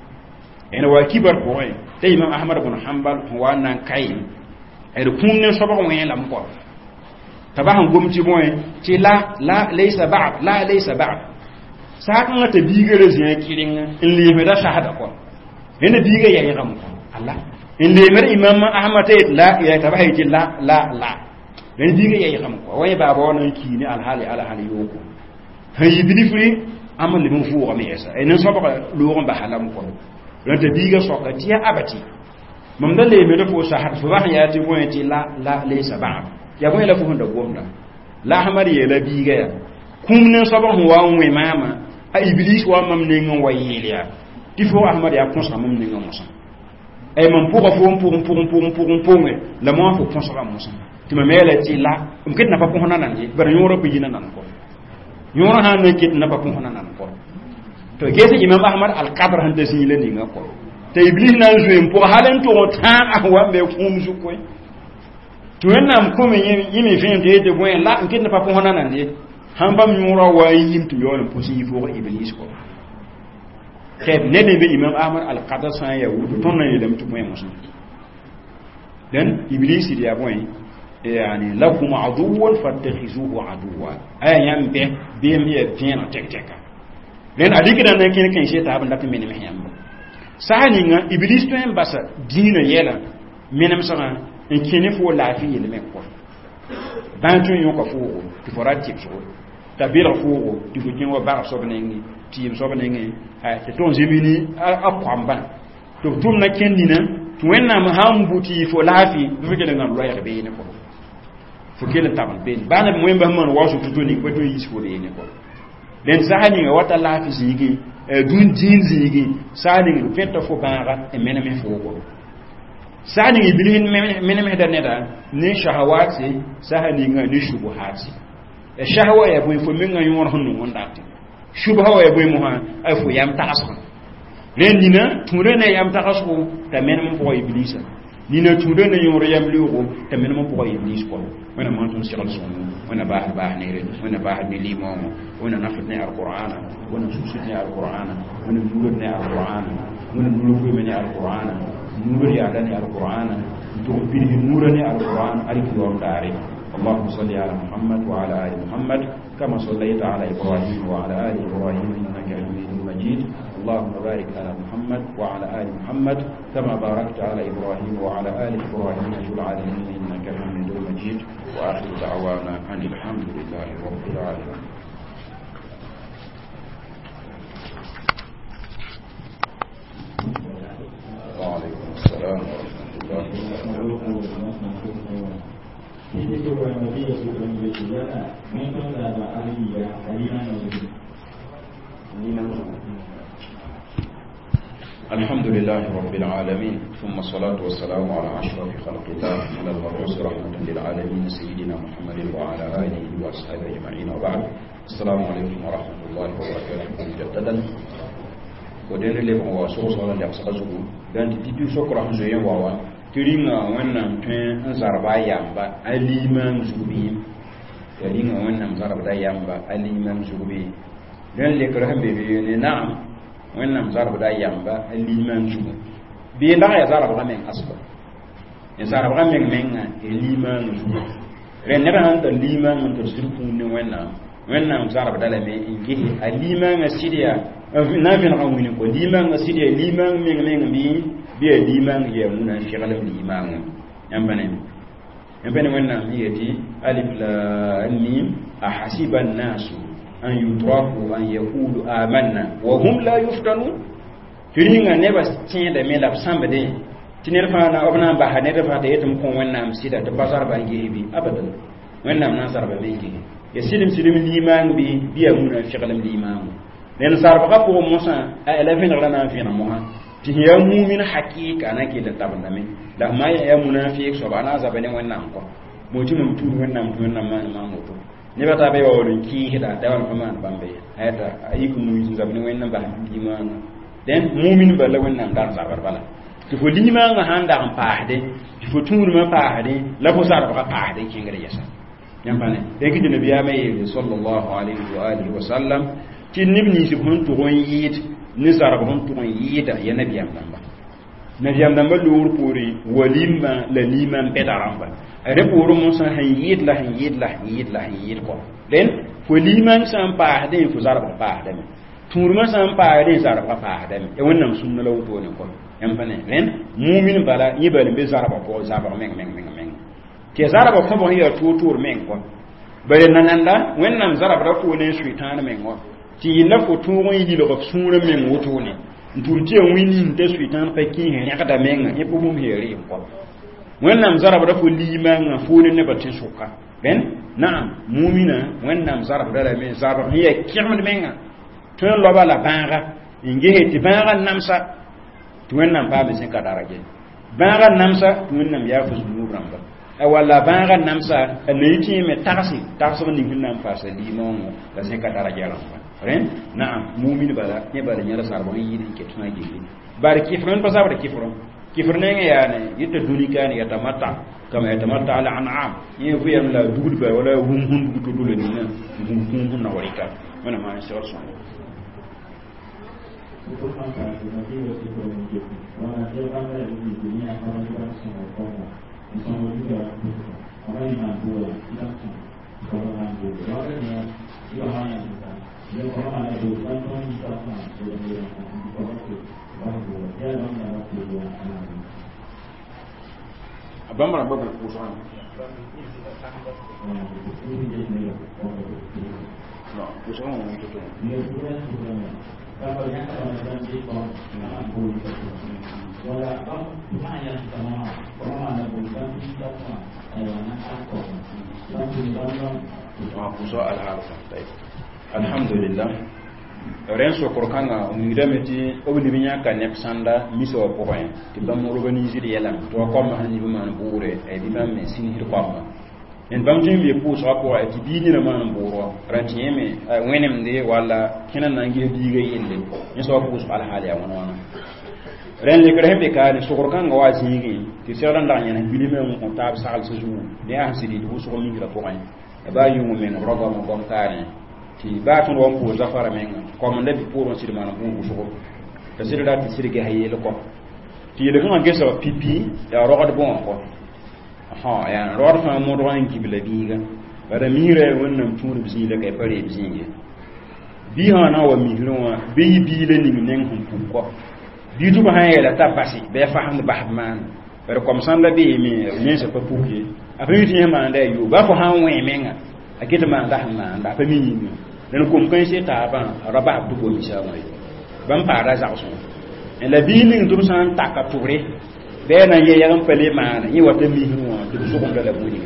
ena wa kibar ko ay tay imam ahmad ibn hanbal wa nan kay ay do kunne so ba ko en lam ko tabahan gomti moy ci la la laysa ba'd la laysa ba'd sa kan ta bigere zin kirin in li me da shahada ko ena biga ya yaram ko allah in le mer imam ahmad la ya tabahi la la la dan diga yayi xam ko way baba wona ki ni al hali ala hali yoko hay bini fri amal le mun fu ko mesa e nan so ba lo ron ba halam ko dan te diga so ka tiya abati mam dal le me do fo sa hat fo ba ya ti moy ti la la le sabab ya moy la fu hunda gomna la hamari ye la biga ya kum ne so ba ho wa nwe mama a iblis wa mam ne ngon wayeli ya ti fo ahmad ya kon sa mam ne ngon musa ay man pour pour pour pour pour pour pour la mo fo kon sa musa ti ma mele ti la um kit na pa ko hanan ni bar yoro bi jinan nan ko yoro han ne kit na pa ko hanan nan ko to gese imam ahmad al qadr han de si le ni ngako te iblis na jouer pour halen to tan ahwa be ko musu ko to enam ko me yimi fin de de boy la um kit na pa ko hanan nan ni han bam yoro wa yim to yoro pour si pour iblis ko te ne ne be imam ahmad al qadr san ya wudu ton na yelem to boy musu dan iblis dia boy يعني لكم عدو فاتخذوه عدوا ايام به بهم يتين تكتك لان اديك دا نكين كان شي تاب ندك من مهيام ساني nga iblis to en basa dina yela menam sama en kene fo la fi yele me ko dan to yon ko fo ti fora tip so ta bira fo ti ko ngi ba so benengi ti so benengi ay te ton jemini a kwamba to dum na kendina to wenna ma hambuti fo la fi do fekele ngam lo ya be ne ko fukele taban ben bana mo yamba man wasu tutoni ko to yis ko de ne ko den sahani ga wata lafi zigi dun din zigi sahani ga fetta fo banga e mename fo ko sahani ga bilin mename da ne da ne shahawati sahani ga ne shubuhati e shahwa ya boy fo min ga yor honu wonda ti shubha ya boy mo ha ay fo yam takaso len dina ture ne yam takaso ta mename fo iblisa nina tude ne yor yam liwo ta mename fo iblis ko وانا ما انتم سيغل سونو وانا باه باه نيرن وانا باه ني لي مومو وانا نفتني القران وانا سوسني القران وانا نورني القران وانا نورو مني القران نور يا دني القران تو بيدي نورني القران عليك يوم داري اللهم صل على محمد وعلى ال محمد كما صليت على ابراهيم وعلى ال ابراهيم انك حميد مجيد اللهم بارك على محمد وعلى ال محمد كما باركت على ابراهيم وعلى ال ابراهيم في العالمين انك حميد مجيد وآخر دعوانا أن الحمد لله رب العالمين. الحمد لله رب العالمين ثم الصلاة والسلام على أشرف خلق الله على المبعوث رحمة للعالمين سيدنا محمد وعلى آله وأصحابه أجمعين وبعد السلام عليكم ورحمة الله وبركاته مجددا ودين اللي هو سوس ولا اللي أبصق زوج dan titi sokra zo yen wawa tiringa wannan tun zarba yamba aliman zubi tiringa wannan zarba yamba aliman zubi dan le kra hambe be ne na'am wannan zarba yamba aliman zubi be da ya zarba men asba ya zarba men men aliman zubi ren ne ran da liman mun to sirku ne wannan wannan zarba da me ingi aliman asidiya na bin awini ko liman asidi liman min min bi bi liman ya muna shigalam liman yambane yambane wannan yati alif lam mim ahasiba an-nasu an yutraku an yaqulu amanna wa hum la yuftanu tiringa ne bas tin da me la sambade tinir fa na obna ba hane da fa da yetum kon wannan sida da bazar bangi bi abadan wannan nan sarba be gi ya silim silim liman bi bi muna shigalam liman nen sarfa ko musa a elefin rana fi na muha ti ya mu'min hakika nake da tabanda me da ma ya munafiq so bana zabane wannan ko mutum mutum wannan mutum wannan ma ma mutu ne ba ta bai wa wurin ki hida da wannan man bambe ayata ayiku mu yin zabane wannan ba iman den mu'min ba la wannan dan zabar bala ti fo liman ga handa an paade ti fo tur ma paade la ko sarfa paade ki ngare yasa yambane de ki nabiya mai sallallahu alaihi wa alihi wa sallam ti nibni si hon to gon yid ni zarab hon to gon yida ya nabiyam damba nabiyam damba lur puri walima la liman bedaramba re puru musa han yid la han yid la yid la yid ko den fo liman san pa de fo zarab pa de turma san pa de zarab pa de e wannan sunna law to ne ko en bane ren mu'min bala yibal be zarab ko zarab men men men men ke zarab ko bo ya to tur men ko bare nananda wannan zarab da ko ne shaytan men ko ti la ko tuun yi lo ko suure men woto ne nturti en wini nte suitan pa ki he yakada men e po mum heri ko wannan zarab da fo liman fo ne ne batin suka ben na'am mu'mina wannan zarab da men zarab hiya kirmad men to lo bala banga inge he ti banga namsa to wannan pa be sin kadara ge banga namsa to wannan ya fu zuru ramba e wala banga namsa ne ti me taxi taxi ni hinna pa sa limon la sin kadara ge ramba ren na'am mu'min bala ne bala nyara sarbo yi ke tuna gidi bar kifron pa sabar kifron kifron ne ya ne yita dunika ne ya tamatta kama ya tamatta ala an'am ne fu yam la dugul ba wala hum hum dugu dulu ni na hum hum hum na warika wana ma shi warso Yo como a la educación no está tan seguro como ya no me va a pedir abamba baba kuso no kuso no to ni pura problema kalau yang kalau dan di kon na pun wala am hanya sama como ana bukan kita sama ayana aku tapi dalam kuso al-harfa tayyib alhamdulillah ren so korkanga ngidameti obni binya ka nepsanda miso ko bayen ti bam organiser yelam to ko ma hani bi man boure e bi bam sin hir ko en bam tin bi pu so ko e ti bi ni na man bouro ranti yeme wenem de wala kinan nangi bi ga yelle ni so ko so al hali amon wana ren le kare be ka ni so korkanga wa singi ti sera ndanya na bi ni me on tab sal so ju de an sidi du so ko mi ra ko bayen e ba yu men rogo mo bom kare ti batun won ko zafara men ko mon dabi pour on sidi manam bu so ta sidi da ti sidi ke hayel ko ti de kan gesa pipi ya rogad bon ko ha ya rogad fa mo do an kibla biga bara mire wannan tunu bisi da kai fare bisi ne bi ha na wa mihiro wa bi bi le ni men hun pu ko bi tu ba hayela ta basi be faham bahman bara kom sanda bi mi ne se pa puki après ti ma nda yu ba ko han we menga akita ma nda ma nda pa mi ni dan kom kan se ta ba raba abdu ko mi sa mai ban para za so en la bi ni dum san ta ka toure be na ye yan pele ma ni wata mi hu to so ko da la buni la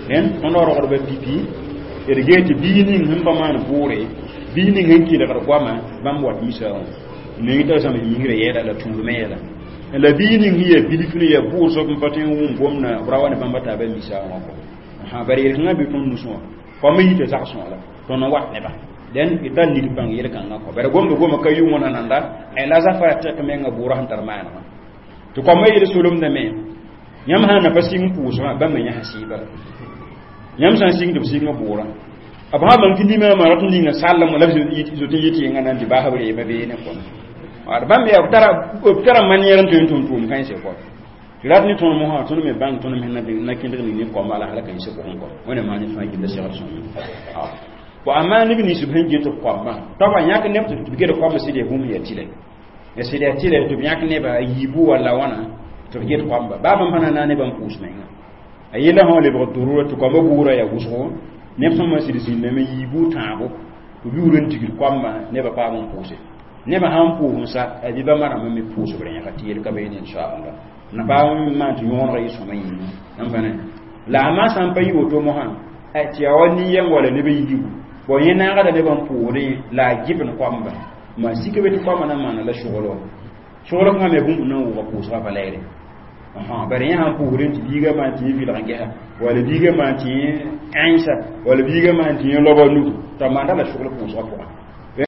en on ro ro be pipi e regeti bini himba man bore bini ngi da garkwama bam wat misa ni ta sama yingre yeda la tulmela la bini ngi ya bilifuni ya bur so ko patin wum bomna brawane bambata be misa ko ha bari nga bi tun muso ko mi te sax so la to no wat ne ba den itan ni bang yele kan ko bari gombe goma kayu mona nanda e la za fa ta me nga buru han tarmana to ko mai yele sulum ne me nyam ha na pasin pu so ba me nya hasiba nyam san sing de sing buru abha ban kindi me ma ratun dinga sallam wala zo tin yiti nga nan di ba habare be be ne ko ar bam ya tara tara maniyaran to tum tum kan se ko tirat ni ton mo ha ton me bang ton me na na kindi ni ko mala hala kan se ko ko wona ma ni fa kindi se har son ah ko amma ni ni subhan je to ko ma tawa yak ne to bi ke ko ma sidi hum ya tile ya sidi ya tile to yak ne ba yibu wala wana to bi ke ko ma ba ban pana na ne ban pus me nga ayela ho le bo durura to ko ma bura ya guso ne so ma sidi sin ne me yibu taabo ko bi uren tigir ko ma ne ba pa mon puse ne ba han pu musa e ba mara me pusu bre nya ka tiel ka be ni inshallah na ba ma to yon ra yiso mai ni nan bana la ma san pa yi oto mo han a ti awani yan wala ne be yibu bo yena ga da ne ban pore la gibin kwamba ma sike be kwamba na mana la shugolo shugolo nga me bum na wo ko sa valere aha bare yan pore ti diga ma ti bi la nge wala diga ma ti aisha wala diga ma ti lobo nu ta ma da la shugolo ko sa ko